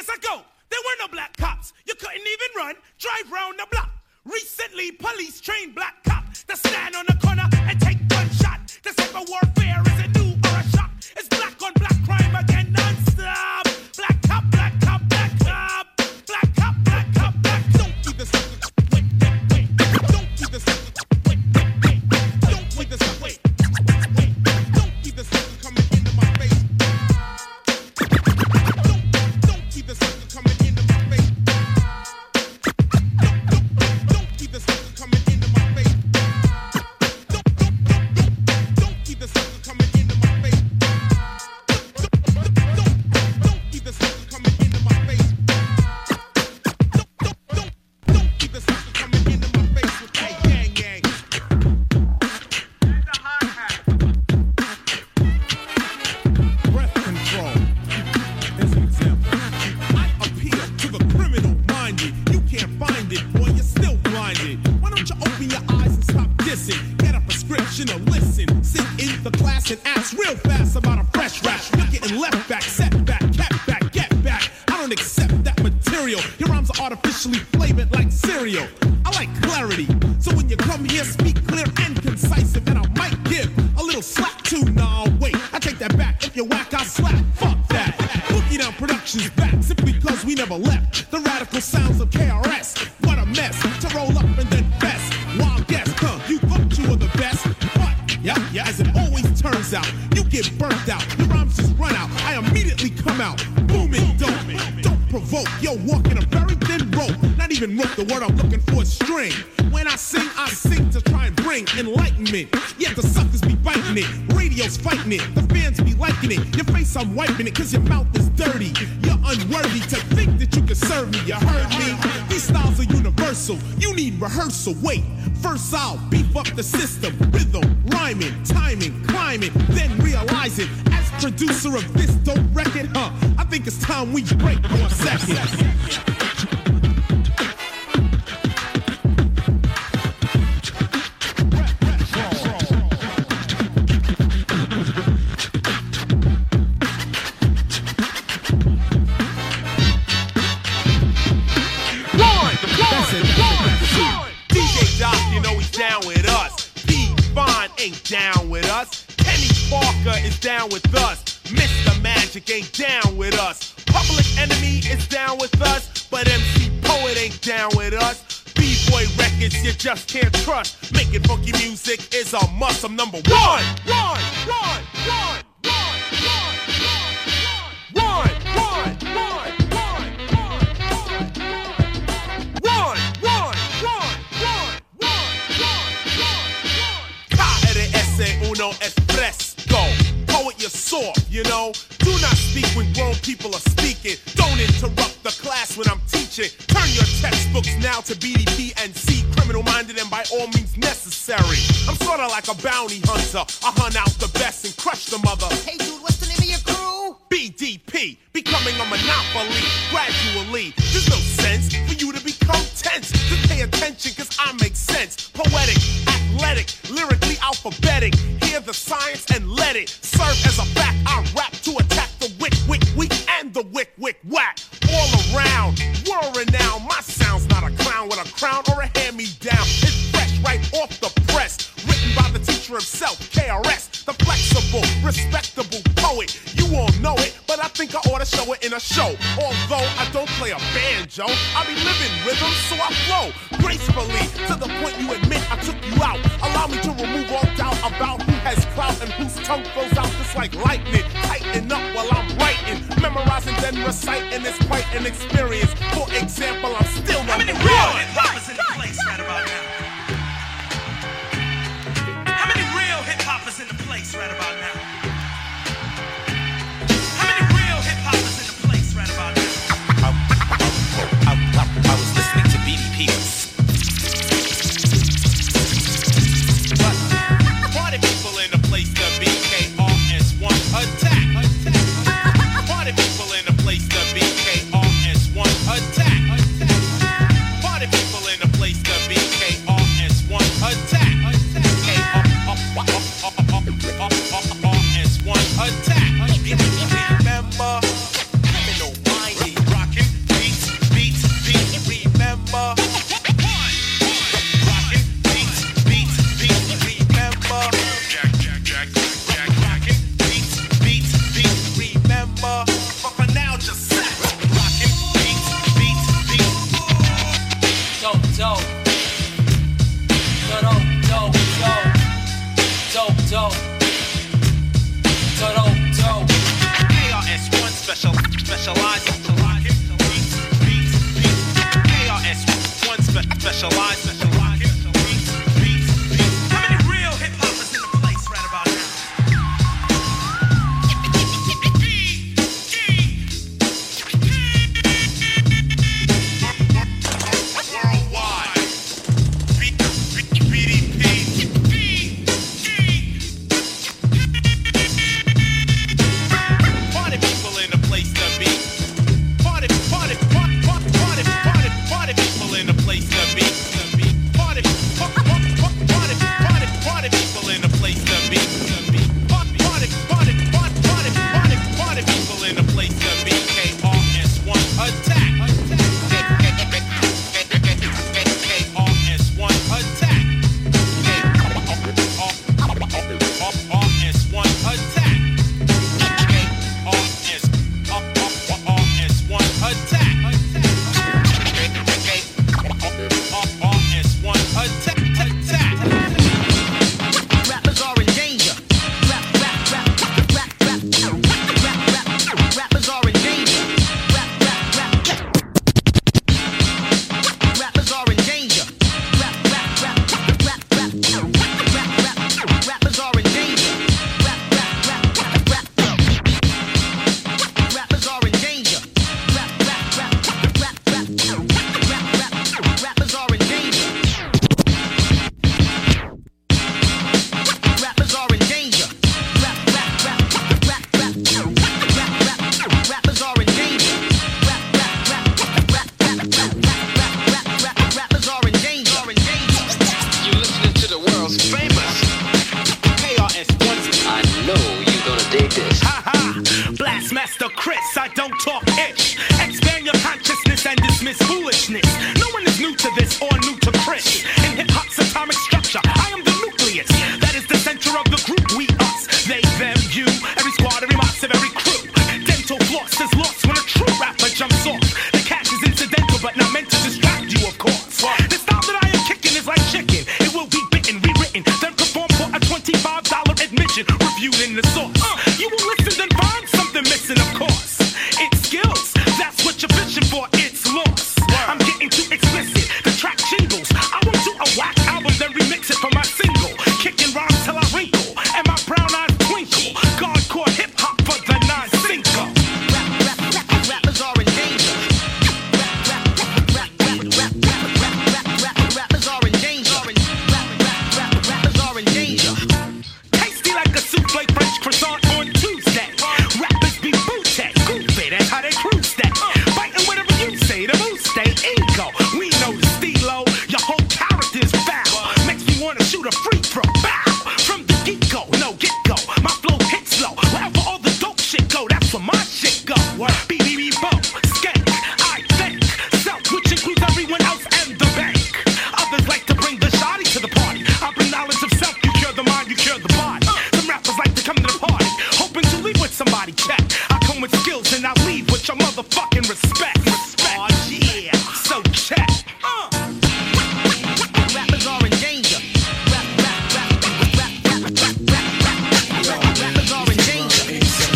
Yes, I go. There were no black cops. You couldn't even run. Drive round the block. Recently, police trained black cops to stand on the corner and take one shot. This type of warfare isn't new or a shock. It's black on black crime again non-stop. Black cop, black cop, black cop. Black cop, black cop, black cop. Don't do this. Wait. Don't do this. Wait. Don't do this. Wait. Don't keep the sucker coming into my face. Don't keep the sucker coming into my face. Don't keep the sucker coming into my face. Don't keep the sucker coming into my face. Don't keep the sucker coming into my face. Don't keep the sucker coming into my face with that gang. Breath control is an example. I appeal to the criminal-minded. You can't find it, boy, you're still blinded. Why don't you open your eyes and stop dissing? Get a prescription or listen. Sit in the class and ask real fast about a fresh rap. You're getting left back, set back, cat back, get back. I don't accept that material. Your rhymes are artificially flavored like cereal. I like clarity, so when you come here, speak clear and concise. And I might give a little slap too. Nah, wait, I take that back. If you whack, I slap. Fuck that. Boogie Down Productions back simply because we never left. The radical sounds of KRS. What a mess to roll up and then fest. Wild guess, you thought you were the best. But yeah, as it always turns out, you get burnt out. Your rhymes just run out. I immediately come out. Booming, don't provoke. Yo, walking a very thin rope. Not even rope, the word I'm looking for is string. When I sing to try and bring enlightenment. Yeah, the suckers be biting it. Radio's fighting it. The fans be liking it. Your face, I'm wiping it, cause your mouth is dirty. You're unworthy to think that you can serve me. You heard me? These styles are universal. You need rehearsal. Wait, first I'll beef up the system. Rhythm, rhyming, timing, climbing. Then realizing, as producer of this dope record, I think it's time we break for a second. DJ Doc, you know he's down with us. P-Fine ain't down with us. Kenny Parker is down with us. Mr. Magic ain't down with us. Public Enemy is down with us. But MC Poet ain't down with us. B-Boy Records you just can't trust. Making funky music is a must. I'm number one. Uno espresso. Poet, you're soft, you know. Do not speak when grown people are speaking. Don't interrupt the class when I'm teaching. Turn your textbooks now to BDP and C. Criminal-minded and by all means necessary. I'm sorta like a bounty hunter. I hunt out the best and crush the mother. Hey dude, what's the name of your crew? BDP, becoming a monopoly. Gradually, there's no sense for you to become tense. Just pay attention cause I make sense. Poetic, athletic, lyrically alphabetic. Hear the science and let it serve as a fact. I rap to attack the wick, and the wick, whack. All around, world renowned. My sound's not a clown with a crown or a hand-me-down. It's fresh right off the press. Written by the teacher himself, KRS. The flexible, respectable poet. You all know it, but I think I ought to show it in a show. Although I don't play a banjo, I be living rhythm, so I flow gracefully to the point you admit I took you out. Allow me to remove all doubt about who has clout and whose tongue flows out just like lightning. Tighten up while I'm writing, memorizing then reciting is quite an experience. For example, I'm still number one. How many real hip-hoppers in the place right about now? How many real hip-hoppers in the place right about now? How many real hip-hoppers in the place right about now? I was listening to BDP. Party people in the place to be. KRS-One attack. Party people in the place to be. KRS-One attack. Party people specialize. KRS-One specialize. How many real hip hoppers in the place right about now? Master Chris, I don't talk ish. Expand your consciousness and dismiss foolishness. No one is new to this or new to Chris. In hip-hop's atomic structure, I am the nucleus. That is the center of the group, we, us. They, them, you, every squad, every mob, every crew. Dental floss is lost when a true rapper jumps off. The cash is incidental but not meant to distract you, of course. The style that I am kicking is like chicken. It will be bitten, rewritten, then performed for a $25 admission. Reviewed in the source. You will listen then find something missing, of course. It's skills, that's what you're fishing for, it's lost. I'm getting too explicit, the track jingles. I won't do a whack album, then remix it for my single. Kicking rhymes till I wrinkle, and my brown eyes twinkle. Hardcore hip-hop for the non-sinker. Rappers are in danger. Rappers are in danger. Rappers are in danger. Tasty like a souffle French croissant on Tuesday. Rappers be bootleg, goofy, that's how they cruise that. Biting whatever you say, the moves stay ego. We know the stilo, your whole character is foul. Makes me wanna shoot a free throw, bow. From the get-go, no get-go, my flow hits slow. Wherever all the dope shit go, that's where my shit go. BBB-bo, skank, I think. Self, which includes everyone else and the bank. Others like to bring the shoddy to the party. I bring knowledge of self, you cure the mind, you cure the body. Some rappers like to come to the party, hoping to leave with somebody, check. I come with skills and I leave with your motherfucking respect. Oh yeah, so check. Rappers are in danger. Rappers are in danger.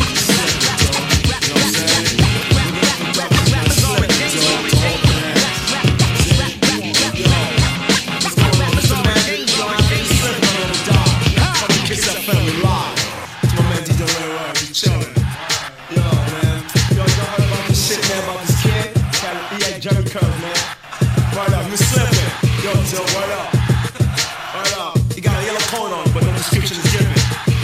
You got a yellow coat on, but no description is given.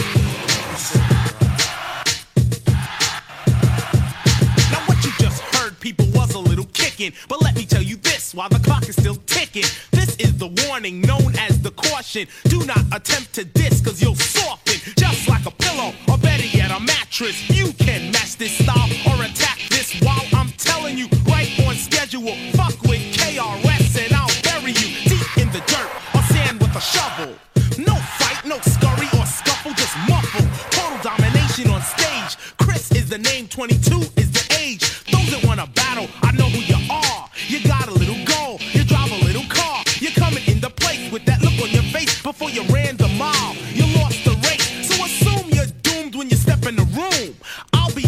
Now what you just heard, people, was a little kicking. But let me tell you this, while the clock is still ticking. This is the warning known as the caution. Do not attempt to diss, cause you'll soften. Just like a pillow, or better yet, a mattress. You can match this style or attack this while I'm telling you, right on schedule. Fuck with KRS and I'll bury you deep in the dirt or sand with a shovel. No fight, no scurry or scuffle, just muffle. Total domination on stage. Chris is the name, 22 is the age. Those that wanna battle, I know who you are. You got a little goal, you drive a little car. You're coming in the place with that look on your face before you ran the mile. You lost the race, so assume you're doomed when you step in the room. I'll be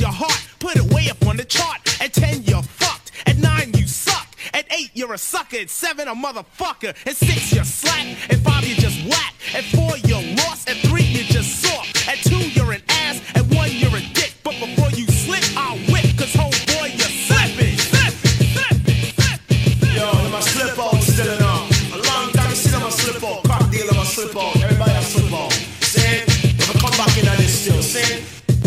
your heart, put it way up on the chart. At 10, you're fucked. At 9, you suck. At 8, you're a sucker. At 7, a motherfucker. At 6, you're slack. At 5, you just whack. At 4, you're lost. At 3, you're just soft. At 2, you're an ass. At 1, you're a dick. But before you slip, I'll whip. Cause homeboy, you're slipping. Yo, my slip on still on. A long time since I'm a slip on. Crack deal on my slip on. Everybody a slip on. See? If I come back in on this still, see?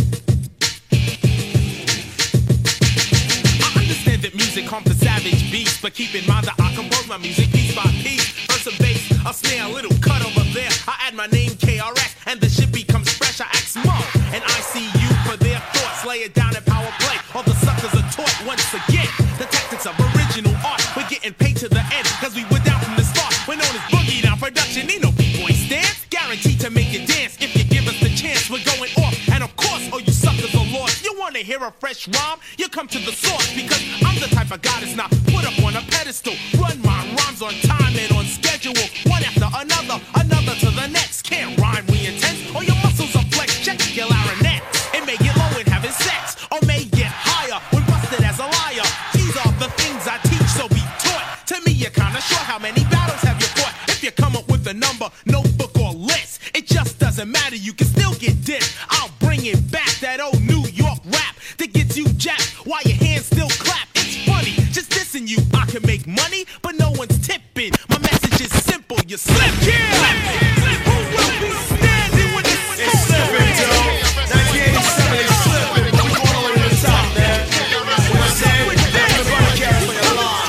That music comes to savage beats, but keep in mind that I compose my music piece by piece. First a bass, a snare, a little cut over there. I add my name KRS, and the shit becomes fresh. I ask Mo, and I see you for their thoughts. Lay it down in power play. All the suckers are taught once again. The tactics of original art. We're getting paid to the end, cause we were down from the start. We're known as Boogie Down Production. Ain't no B-boy stance. Guaranteed to make you dance if you give us the chance. We're going off, and of course, all you suckers are lost. You wanna hear a fresh rhyme? You come to the source, because I'm the type of guy that's not put up on a pedestal. Run my rhymes on time and on schedule. One after another, another to the next. Can't rhyme, we intense, or your muscles are flexed. Check your larynx. It may get low in having sex, or may get higher when busted as a liar. These are the things I teach, so be taught. To me, you're kinda short. How many battles have you fought? If you come up with a number, notebook or list, it just doesn't matter. You can still get dissed. I'll bring it back, that old New York rap that gets you jacked while your hands still clap. It's funny, just dissing you. I can make money, but no one's tipping. My message is simple, you slip. Who will be standing when it's slipping, Joe? 1987 is slipping. We're going all the way to the top, man. You know what I'm saying? That's the broadcast for your lives.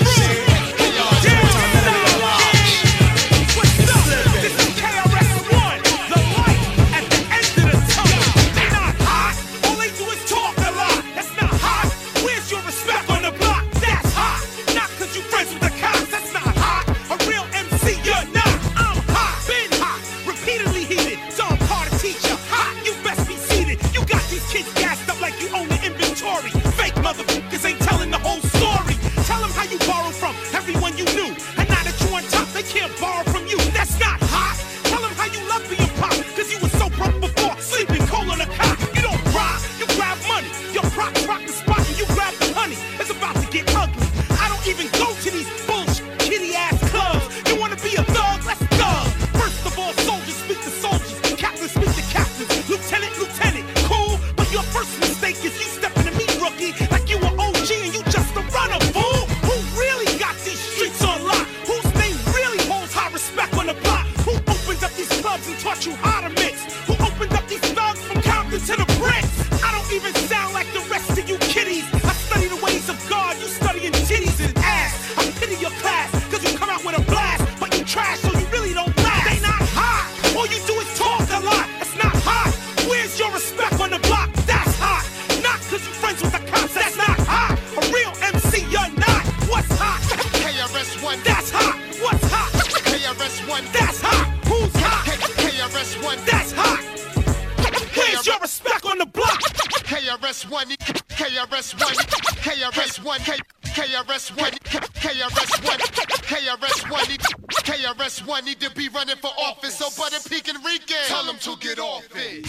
This is KRS-One, the light at the end of the tunnel. They not hot, all they do is talk a lot. That's not hot. Where's your respect on the block? That's hot. Not cause you friends with the cops. That's not hot. A real MC, you're not. I'm hot, been hot, repeatedly heated. So I'm hard to teach you. Hot, you best be seated. You got these kids gassed up like you own the inventory. Fake motherfuckers ain't telling the whole story. Tell them how you borrowed from everyone you knew. And now that you on top, they can't borrow from you. That's not hot. Tell them how you love being pop. Cause you were so broke before, sleeping cold on a cot. You don't rob, you grab money. Your props rock the spot and you grab the honey. It's about to get ugly. I don't even go to these bullshit kitty ass clubs. You wanna be a thug? Let's thug. First of all, soldiers speak to soldiers. Captains speak to captains. Lieutenant, lieutenant. Cool, but your first mistake is you stepping to me, rookie. Like you were OG and you just a runner, fool. Who really got these streets on lock? Whose name really holds high respect on the block? Who opened up these clubs and taught you how to mix? Who opened up these thugs from Compton to the bricks? I don't even sound like the rest of you kiddies. I study the ways of God, you studying titties and ass. I pity your class, cause you come out with a blast, but you trash, so you really don't last. They not hot, all you do is talk a lot. That's not hot. Where's your respect on the block? That's hot. Not cause you friends with the cops, that's not hot. A real MC, you're not. What's hot? KRS-One, That's hot. What's hot? KRS-One, That's hot. Who's hot? KRS-One, That's hot. Where's your respect on the block? KRS-One, KRS-One, KRS-One, KRS-One, KRS-One, KRS-One, KRS-One need to be running for office. So Butter Peak and Rican, tell them to get off it.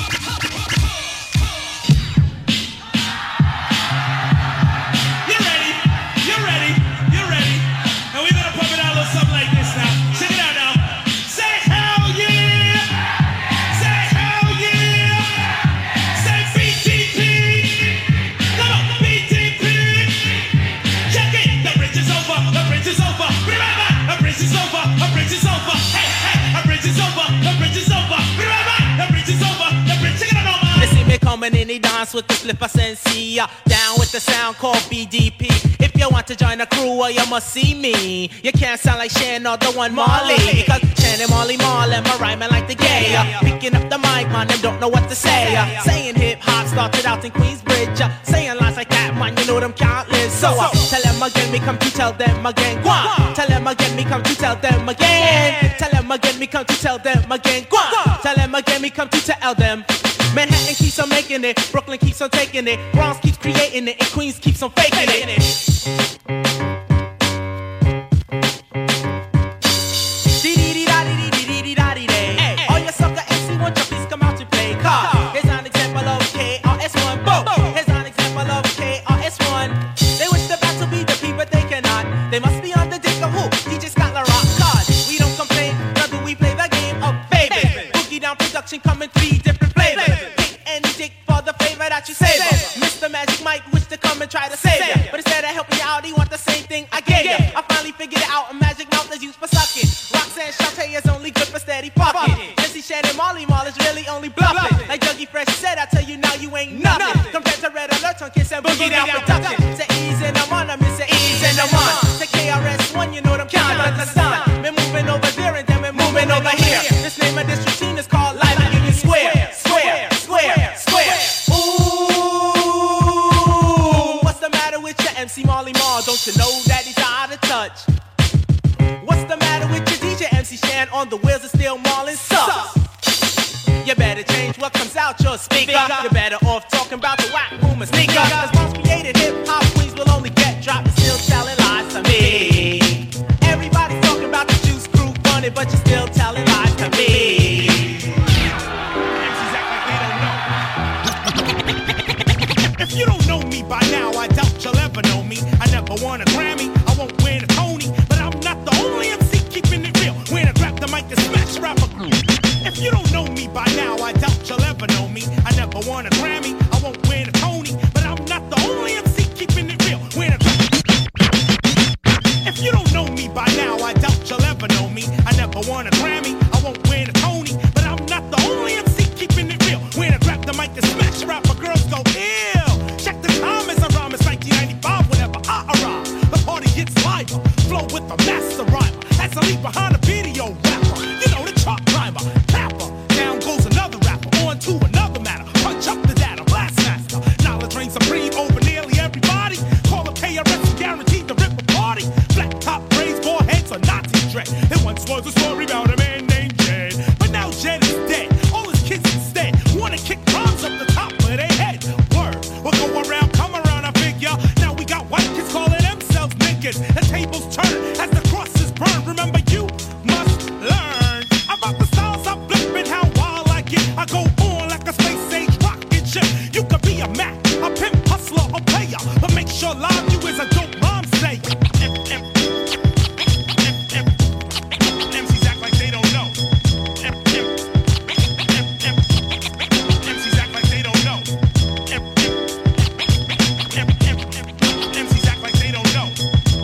You ready? You ready? You ready? And we're gonna pump it out a little something like this now. Check it out now. Say hell yeah! Say hell yeah! Say BTP! Come on, BTP! Check it! The bridge is over! The bridge is over! Be right back! The bridge is over! The bridge is over! Hey, hey! The bridge is over! The bridge is over! Be right back! The bridge is over! The bridge, check it out now, man! They see me coming in, they dance with the flipper sensei. Down with the sound called BDP. If you want to join the crew, well, you must see me. You can't sound like Shan or the one Marley. Because Shan and Marley Marlin, my rhyming like the gay. Picking up the mic, man, them don't know what to say. Saying hip hop started out in Queensbridge. Saying lines like that, man, you know them can't live. So tell them again, me come to tell them again. Go on. Tell them again, me come to tell them again. Tell them again, me come to tell them again. Go on. Tell them again, me come to tell them. Manhattan keeps on making it, Brooklyn keeps on taking it, Bronx keeps creating it, and Queens keeps on faking it. Hey, all your sucker MC, won't you please come out to play? Car, here's an example of KRS-One. Here's an stand on the wheels of steel Marlin sucks. You better change what comes out your speaker. You're better off talking about the whack rumor sneaker. Cause once created hip-hop queens will only get dropped and still telling lies to me. Everybody's talking about the Juice Crew funny, but you're still telling lies to me. If you don't know me by now, I doubt you'll ever know me. I never won a Grammy, I won't win a Tony, but I'm not the only MC keeping it real. When I grab the mic and smash rapper. If you don't know me by now, I doubt you'll ever know me. I never won a Grammy, I won't win a Tony, but I'm not the only MC keeping it real. When I grab. If you don't know me by now, I doubt you'll ever know me. I never won a Grammy, I won't win a Tony, but I'm not the only MC keeping it real. When I grab the mic and smash rapper, girls go ill. Check the time as I rhyme, it's 1995 whenever I arrive. The party gets liver, flow with the master rhymer. As I leave behind a video rapper, you know the chart climber, tapper. Down goes another rapper, on to another matter. Punch up the data, blast master. Knowledge reigns supreme over nearly everybody. Call a KRS and guaranteed to rip a party. Black top braids, foreheads, or Nazi dread. It once was a story about a man named Jed, but now Jed is dead. All his kids instead wanna kick bombs up the top of their head. Word, we'll go around, come around, I figure. Now we got white kids calling themselves niggas. The tables turn as the crosses burn. Remember, you must learn about the styles I'm flipping, how wild I get. I go on like a space age rocket ship. You could be a Mac, a pimp, hustler, or player, but make sure live you is a dope rhyme say. MCs act like they don't know. MCs act like they don't know. MCs act like they don't know.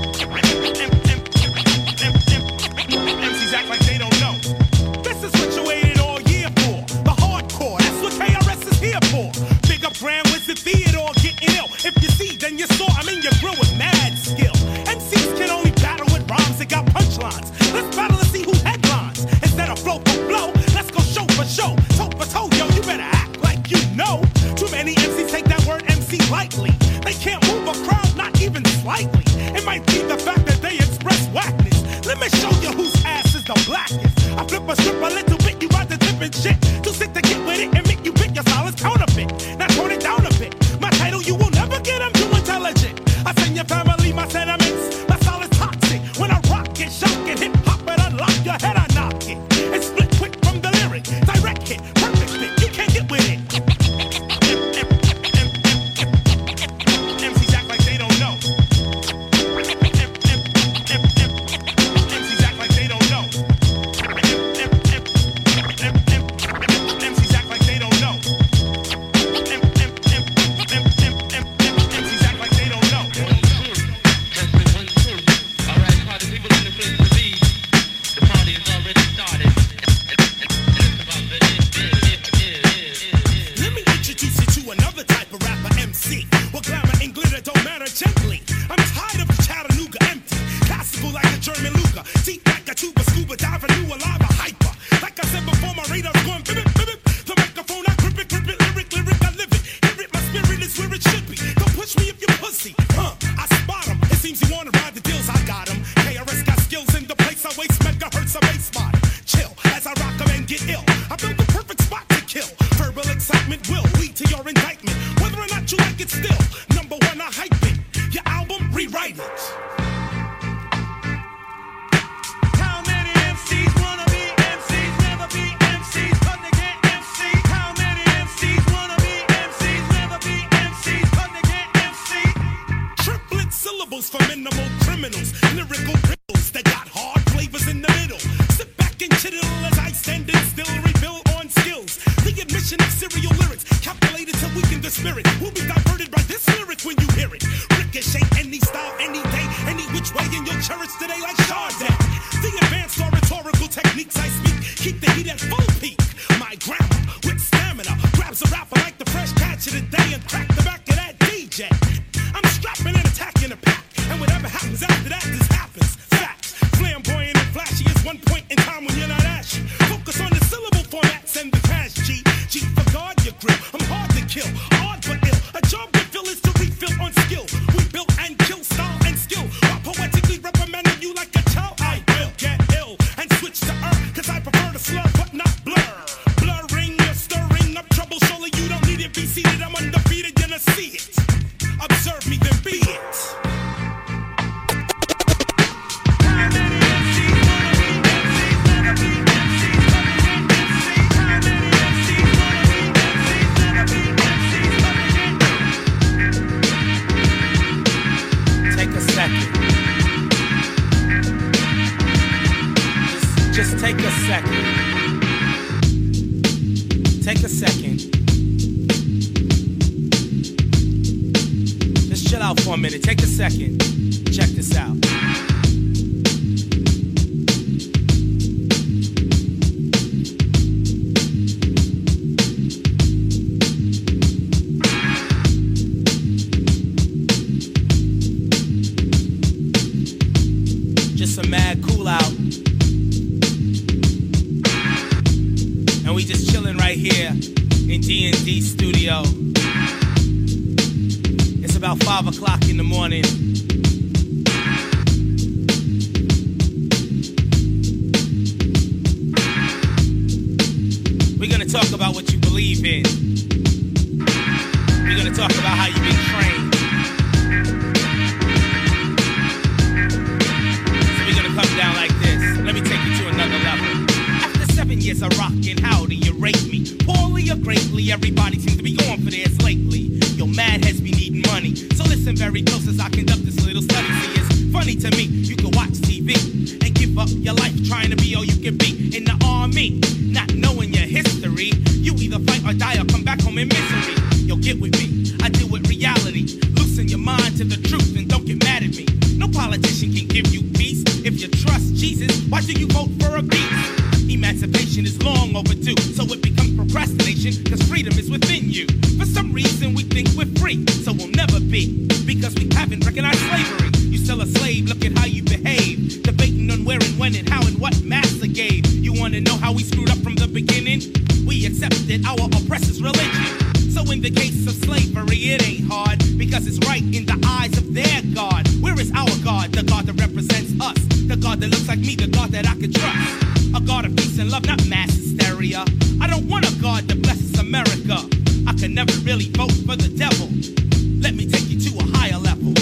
MCs act like they don't know. This is what you waited all year for. The hardcore, that's what KRS is here for. Big up Grand Wizard Theodore getting ill. If you see, then you saw. I mean, you grew with mad skill. MCs can only battle with rhymes that got punchlines. Let's battle to see who headlines. Instead of flow for flow, let's go show for show. Toe for toe, yo, you better act like you know. Too many MCs take that word MC lightly. They can't move a crowd, not even slightly. It might be the fact that they express whackness. Let me show you whose ass is the blackest. I flip a strip a little bit, you ride the different shit. Too sick to get with it and make you pick your style is counterfeit. Now tone it down a bit. My title, you will never get, I'm too intelligent. I send your family my sentiments. My style is toxic. When I rock it, shock it, hip hop it, unlock your head, I knock it. It's split quick from the lyric. Direct hit, perfect fit, you can't get with it. MCs act like they don't know. MCs act like they don't know. MCs act like they don't know. MCs act like they don't know. Alright, party people in the place to be. The party has already started. Let me introduce you to another type of rapper MC. Well, glamour and glitter don't matter gently. I'm tired of Chattanooga empty. Classical like a German Luger. Deep like a tuba, scuba diver, new alive, a hyper. Like I said before, my radar's going bip, bip, bip. The microphone, I grip it, lyric, I live it. Hear it, my spirit is where it should be. Don't push me if you're pussy. I spot him. It seems you wanna ride the deals, I got him. KRS got skills in the place, I waste megahertz, a bass spot. Chill as I rock 'em and get ill. I built the perfect spot to kill. Verbal excitement will lead to your indictment. Whether or not you like it still, number one, I hype it. Your album, rewrite it. How many MCs wanna be MCs, never be MCs, but they can't MC? How many MCs wanna be MCs, never be MCs, but they can't MC? Triplet syllables for minimal criminals, lyrical riddles that got hard flavors in the middle. Sit back and chill as I stand and still rebuild on skills. The admission of serial lyrics, calculated to weaken the spirit. Will be diverted by this lyric when you hear it. Ricochet any style, any day, any which way, and you'll cherish today like Chardonnay. The advanced oratorical techniques I speak keep the heat at full peak. My grammar with stamina grabs a rapper like the fresh catch of the day and crack the back of that DJ. I'm strapping and attacking the pack, and whatever happens after that, this happens. Facts, flamboyant and flashy is one point in time when you're not ashy. Focus on the syllable formats and the cash G. G for guard your grip. I'm hard to kill, odd but ill. A job to fill is to refill on skill. We built and kill style and skill. While poetically reprimanding you like a child, I will get ill and switch to earth. Just take a second. Take a second. Just chill out for a minute. Take a second. Check this out. Just a mad cool out. And we just chilling right here in D&D studio. It's about 5 o'clock in the morning. We're gonna talk about what you believe in. We're gonna talk about how you've been trained. So we're gonna come down like this. Let me take you to another level. After 7 years of rockin', how do you rate me? Poorly or greatly, everybody seems to be going for theirs lately. Yo, mad heads be needing money. So listen very close as I conduct this little study. See, it's funny to me, you can watch TV and give up your life trying to be all you can be in the army. Not knowing your history, you either fight or die or come back home in misery. Yo, get with me, I deal with reality. Loosen your mind to the truth and don't get mad at me. No politician can give you peace. If you trust Jesus, why do you vote for a beast? Emancipation is long overdue, so it becomes procrastination, cause freedom is within you. For some reason we think we're free, so we'll never be, because we haven't recognized slavery. You still a slave, look at how you behave, debating on where and when and how and what master gave. You wanna know how we screwed up from the beginning? We accepted our oppressor's religion. So in the case of slavery, it ain't hard, because it's right in the eyes of their God. Where is our God? The God that represents us, the God that looks like me, the God that I can trust. A God of peace and love, not mass hysteria. I don't want a God that blesses America. I could never really vote for the devil. Let me take you to a higher level.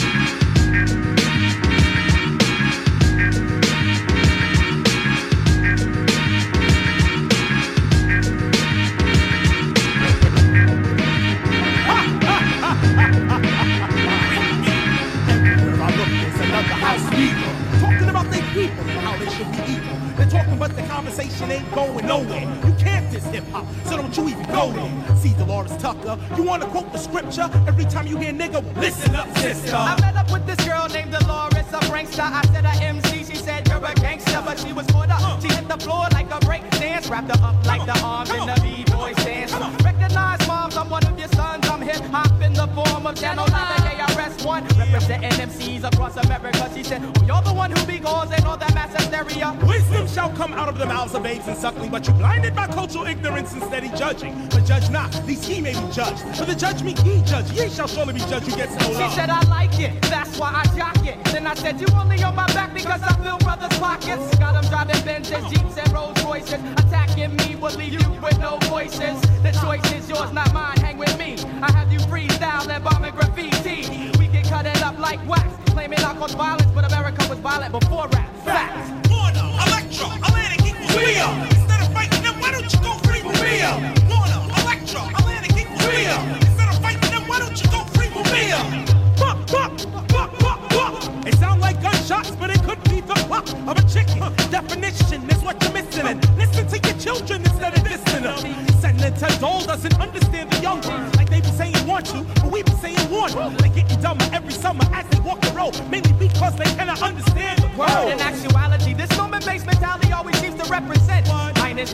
Everywhere I look, there's another house people talking about their people and how they should be equal. They're talking, but the conversation ain't going nowhere. You can't diss hip-hop, so don't you even go there. See Dolores Tucker, you wanna quote the scripture? Every time you hear nigga, listen up, sister. I met up with this girl named Dolores, a prankster. I said a MC, she said you're a gangster, but she was caught up. She hit the floor like a break dance, wrapped her up like the arms in the B-boy stance. Recognize moms, I'm one of your sons. I'm hip-hop in the form of Channel 9, KRS-One, representing MCs across America. She said, oh, you're the one who be causing all that mass hysteria. Wisdom shall come out of the mouths of babes and suckling, but you blinded by cultural ignorance and steady judging. But judge not, these ye may be judged. For the judgment ye judge, ye shall surely be judged. You get so long. She said I like it, that's why I jock it. Then I said you only on my back because I fill brothers' pockets. Got them driving Benzes, Jeeps and Rolls Royces. Attacking me will leave you with no voices. The choice is yours, not mine, hang with me. I have you freestyle and bombing graffiti. We can cut it up like wax, claiming I caused violence, but America was violent before rap. Facts. Warner, Electra, Atlantic equals real. Instead of fighting them, why don't you go free with me? Warner, Electra, Atlantic equals real. Instead of fighting them, why don't you go free with me? Pop, pop, pop, pop, pop. It sound like gunshots, but it could be the pop of a chicken. Definition is what you're missing. And listen to your children instead of listening to them. Senator Dole doesn't understand the young ones. Like they be saying want to, but we be saying want. They getting dumber every summer as they walk the road. Mainly because they cannot understand the world. In actuality, this moment-based mentality always seems to represent minus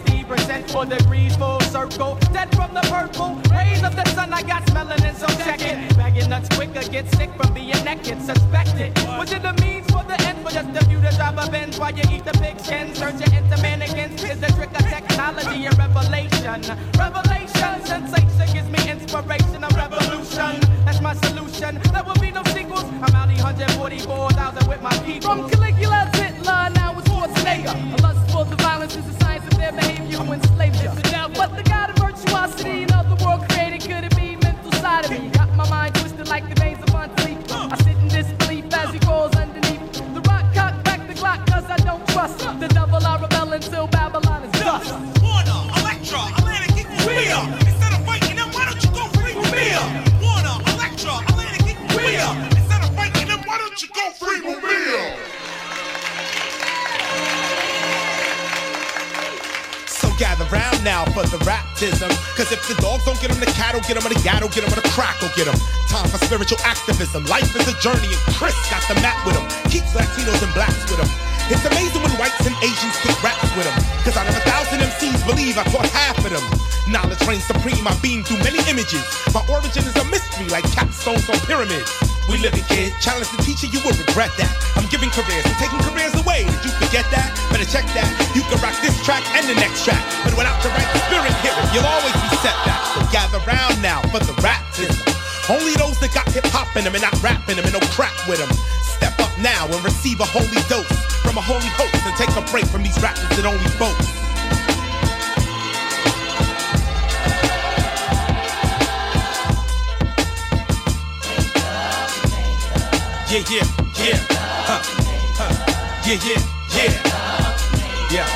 360% 4 degrees full circle. Dead from the purple rays of the sun, I got melanin, so check it. Bagging nuts quicker, get sick from being naked. Suspected. Was it the means for the end for just a few to drive a Benz while you eat the pigskin? Searching into mannequins is the trick of technology and revelation. Revelation, sensation gives me inspiration. A revolution, that's my solution. There will be no sequels. I'm out 144,000 with my people. From Caligula to Hitler, now it's Schwarzenegger. A lust for the violence is the science of their behavior who enslaved you. But the god of virtuosity and of the world created, could it be mental side of me? Got my mind twisted like the veins of Antleep. I sit in disbelief as he crawls underneath. The rock cock back the Glock cause I don't trust. The devil I rebel until Babylon is dust. Warner, Electra, Atlantic equals real. Instead of fighting them, why don't you go free with me? Warner, Electra, Atlantic equals real. Instead of fighting them, why don't you go free with me? round now for the raptism. Cause if the dogs don't get them, the cat'll get them, or the gat'll get them, or the crack'll get them. Time for spiritual activism. Life is a journey, and Chris got the map with him. Keeps Latinos and blacks with him. It's amazing when whites and Asians kick raps with them. Cause out of 1,000 MCs, believe I caught half of them. Knowledge reigns supreme, I beam through many images. My origin is a mystery like capstones on pyramids. We live it, kid. Challenge the teacher, you will regret that. I'm giving careers and taking careers away. Did you forget that? Better check that. You can rock this track and the next track. But without the right spirit, hear it, you'll always be set back. So gather round now for the raptism. Only those that got hip-hop in them and not rapping them and no crap with them. Step up now and receive a holy dose from a holy host and take a break from these rappers that only boast. Yeah, yeah, yeah, yeah, yeah, yeah,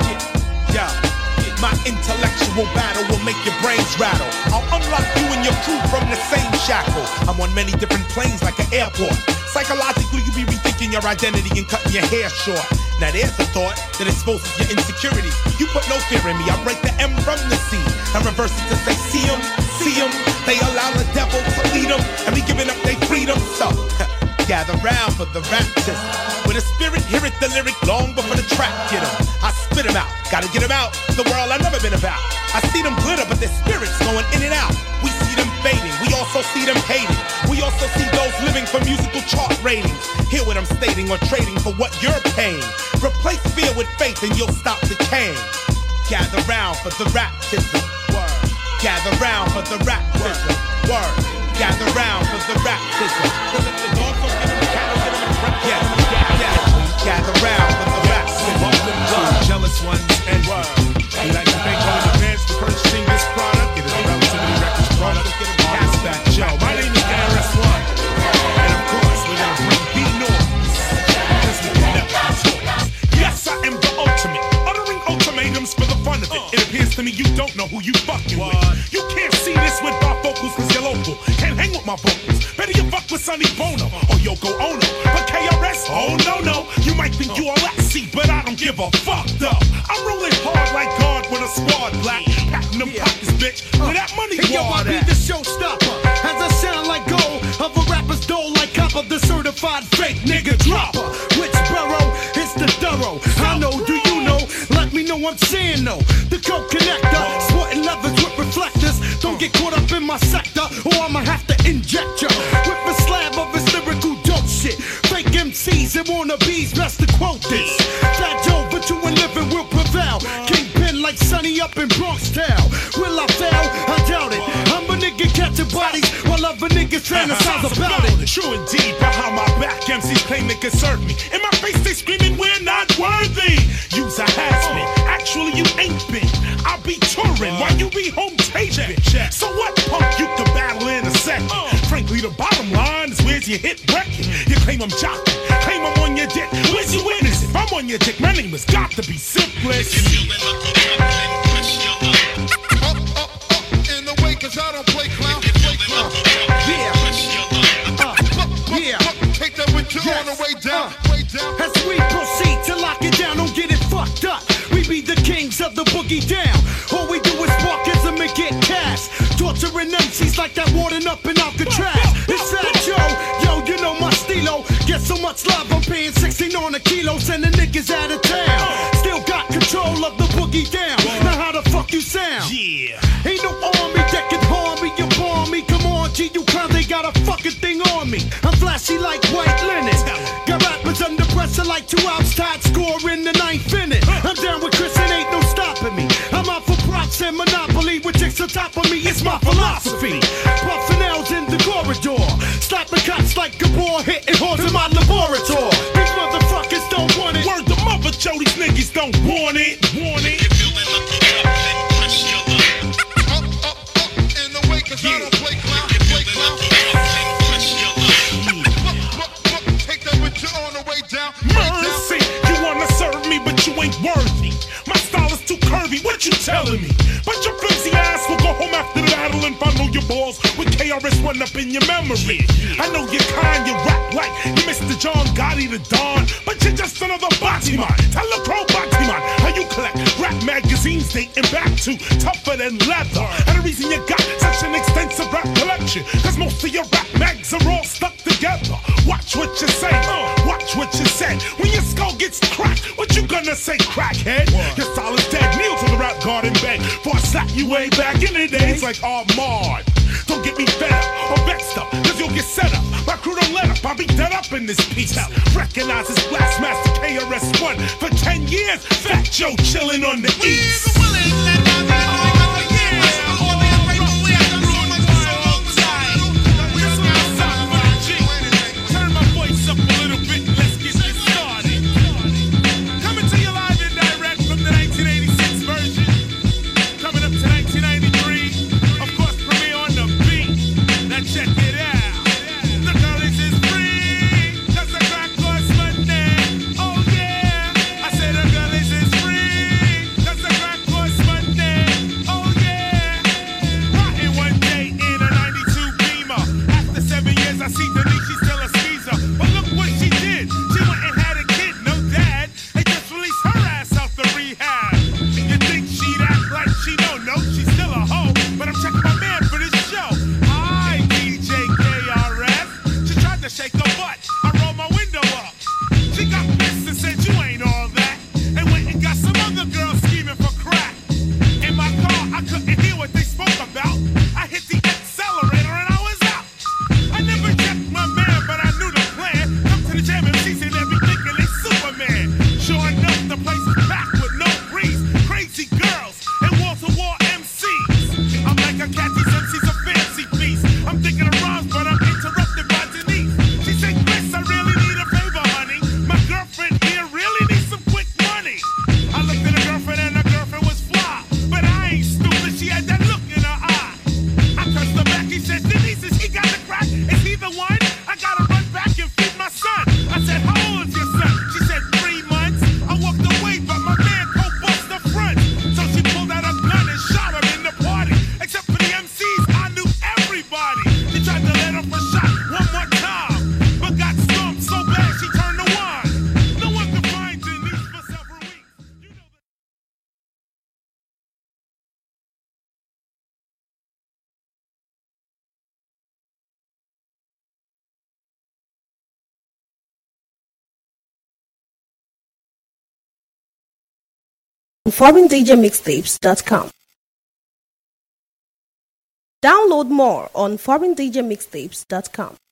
yeah. My intellectual battle will make your brains rattle. I'll unlock you and your crew from the same shackle. I'm on many different planes like an airport. Psychologically, you be rethinking your identity and cutting your hair short. Now there's a thought that exposes your insecurity. You put no fear in me, I break the M from the C and reverse it to say, see 'em. They allow the devil to lead them and be giving up their freedom. So gather round for the raptism. When the spirit heareth the lyric long before the track get 'em. I spit 'em out, gotta get 'em out. The world I've never been about. I see them glitter, but their spirits going in and out. We see them fading, we also see them hating. We also see those living for musical chart ratings. Hear what I'm stating or trading for what you're paying. Replace fear with faith and you'll stop decaying. Gather round for the raptism. Word. Gather round for the raptism. Word. Gather round for the raptism. Cause if the dogs don't get them, the cat'll get them. Yeah. Gather round for the raptism. Jealous ones and word. We like to thank all in advance for purchasing this product. It is a Relativity Records product. Cast that Joe. My name is KRS-One. And of course, we're gonna bring the noise. Because we never toys. Yes, I am the ultimate. Uttering ultimatums for the fun of it. It appears to me you don't know who you fucking with. You can't see this with my vocals cause you're local. Can't hang with my vocals. Better you fuck with Sonny Bono or Yoko Ono. But KRS, oh no. You might think you are Lassie, but I don't give a fuck though. I'm rolling hard like God with a squad black. Packing them pockets, bitch. Where that money hey, yo, I be the showstopper. As I sound like gold of a rapper's dole like copper, the certified fake nigga dropper. Which borough is the thorough? I know, do you know? Let me know I'm saying no. The coke connector, sporting leathers with reflectors. Don't get caught up in my sector, or I'ma have to inject ya with a slab of his lyrical dope shit. Fake MCs and wannabes, best to quote this. Fat Joe, but you and living will prevail. Kingpin like Sonny up in Bronx Town. Will I fail? I doubt it. I'm a nigga catching bodies while other niggas fantasize about it. True indeed, behind my back, MCs claim they can serve me. In my face, they screaming, we're not worthy. Use a has-been. Actually, you ain't been. I'll be touring while you be home taping. So what punk you can battle in a second? Frankly, the bottom line is where's your hit record? You claim I'm jocking, claim I'm on your dick. Where's your witness? If I'm on your dick, my name has got to be Simplest. In the way, cause I don't play clown. Take that with you on the way down. As we proceed to lock it down, don't get it fucked up. We be the kings of the boogie down. All we do is sparkism and get cash. Torturing MCs like that warden up in Alcatraz. It's that yo, you know my stilo. Get so much love, I'm paying 16 on a kilo. Sending niggas out of town. Still got control of the boogie down. Now how the fuck you sound? Yeah. Ain't no army that can harm me, you bomb me. Come on, G, you clown, they got a fucking thing on me. I'm flashy like white linen. Got rappers under pressure like 2 outs tied, score in the 9th inning. I'm down with Chris and ain't no stopping me. I'm out for props and Monopoly with chicks on top of me. It's my philosophy. Puffin' L's in the corridor. Slapping cops like Gabor, hitting whores in my laboratory. These motherfuckers don't want it. Word to mother, Joe, these niggas don't want it. Want it. In the way, cause I don't play clown. Take that with you on the way down. Mercy, you wanna serve me, but you ain't worthy. My style is too curvy, what you telling me? But your flimsy ass will go home after the battle and fondle your balls with KRS-One up in your memory. I know you're kind, you rap like you Mr. John Gotti the Don, but you're just another Batiman. Tell a pro Batiman how you collect rap magazines dating back too tougher than leather. And the reason you got such an extensive rap collection, cause most of your rap mags are all stuck together. Watch what you say, watch what you say. When your skull gets cracked, what you gonna say, crackhead? Your style is dead, kneel to the rap garden bed. Before I slap you way back in the days like Armand. Don't get me fed up or vexed up, cause you'll get set up. My crew don't let up, I'll be dead up in this piece. Recognize this Blastmaster KRS-One for 10 years. Fat Joe chillin' on the east. Turn my voice up a little bit, let's get this started. Coming to you live and direct from the 1986 version. Coming up to 1993, of course, premiere on the beat. Now check it out. The college is free, cause the crack costs money. Oh yeah, I said the college is free, cause the crack costs money. Oh yeah, riding one day in a 92 Beamer. After 7 years, I see Denise, she's still a skeezer. But look what she did, she went and had a kid, no dad. They just released her ass out the rehab. You think she'd act like she don't know, she's still a hoe. But I'm checking my man for this show. Hi, DJ KRS. She tried to shake her butt, I rolled my window up. She got pissed and said you ain't all that, and went and got some other girl scheming for crack. In my car, I couldn't hear what they spoke about. I hit the accelerator and I was out. I never checked my man, but I knew the plan. Come to the jam MCs and they be thinking they Superman. Sure enough, the place is packed with no breeze, crazy girls and wall-to-wall MCs. I'm like a cat, these MCs a fancy feast. I'm thinking of rhymes, but I'm interrupted by Denise. She said, Chris, I really need a favor, honey. My girlfriend here really needs some quick money. I looked at her girlfriend and her girlfriend was fly, but I ain't stupid, she had that look in her eye. I cursed her back, he said, Denise, is he got the crack? Is he the one? I gotta run back and feed my son. I said, how old is your son? She said, 3 months. I walked away, but my man co-bust the front. So she pulled out a gun and shot him in the party. Except for the MCs, I knew everybody. She tried to let off a shot one more time, but got stumped so bad she turned to wine. No one could find Denise for several weeks. You know that. ForeignDJMixtapes.com. Download more on ForeignDJMixtapes.com.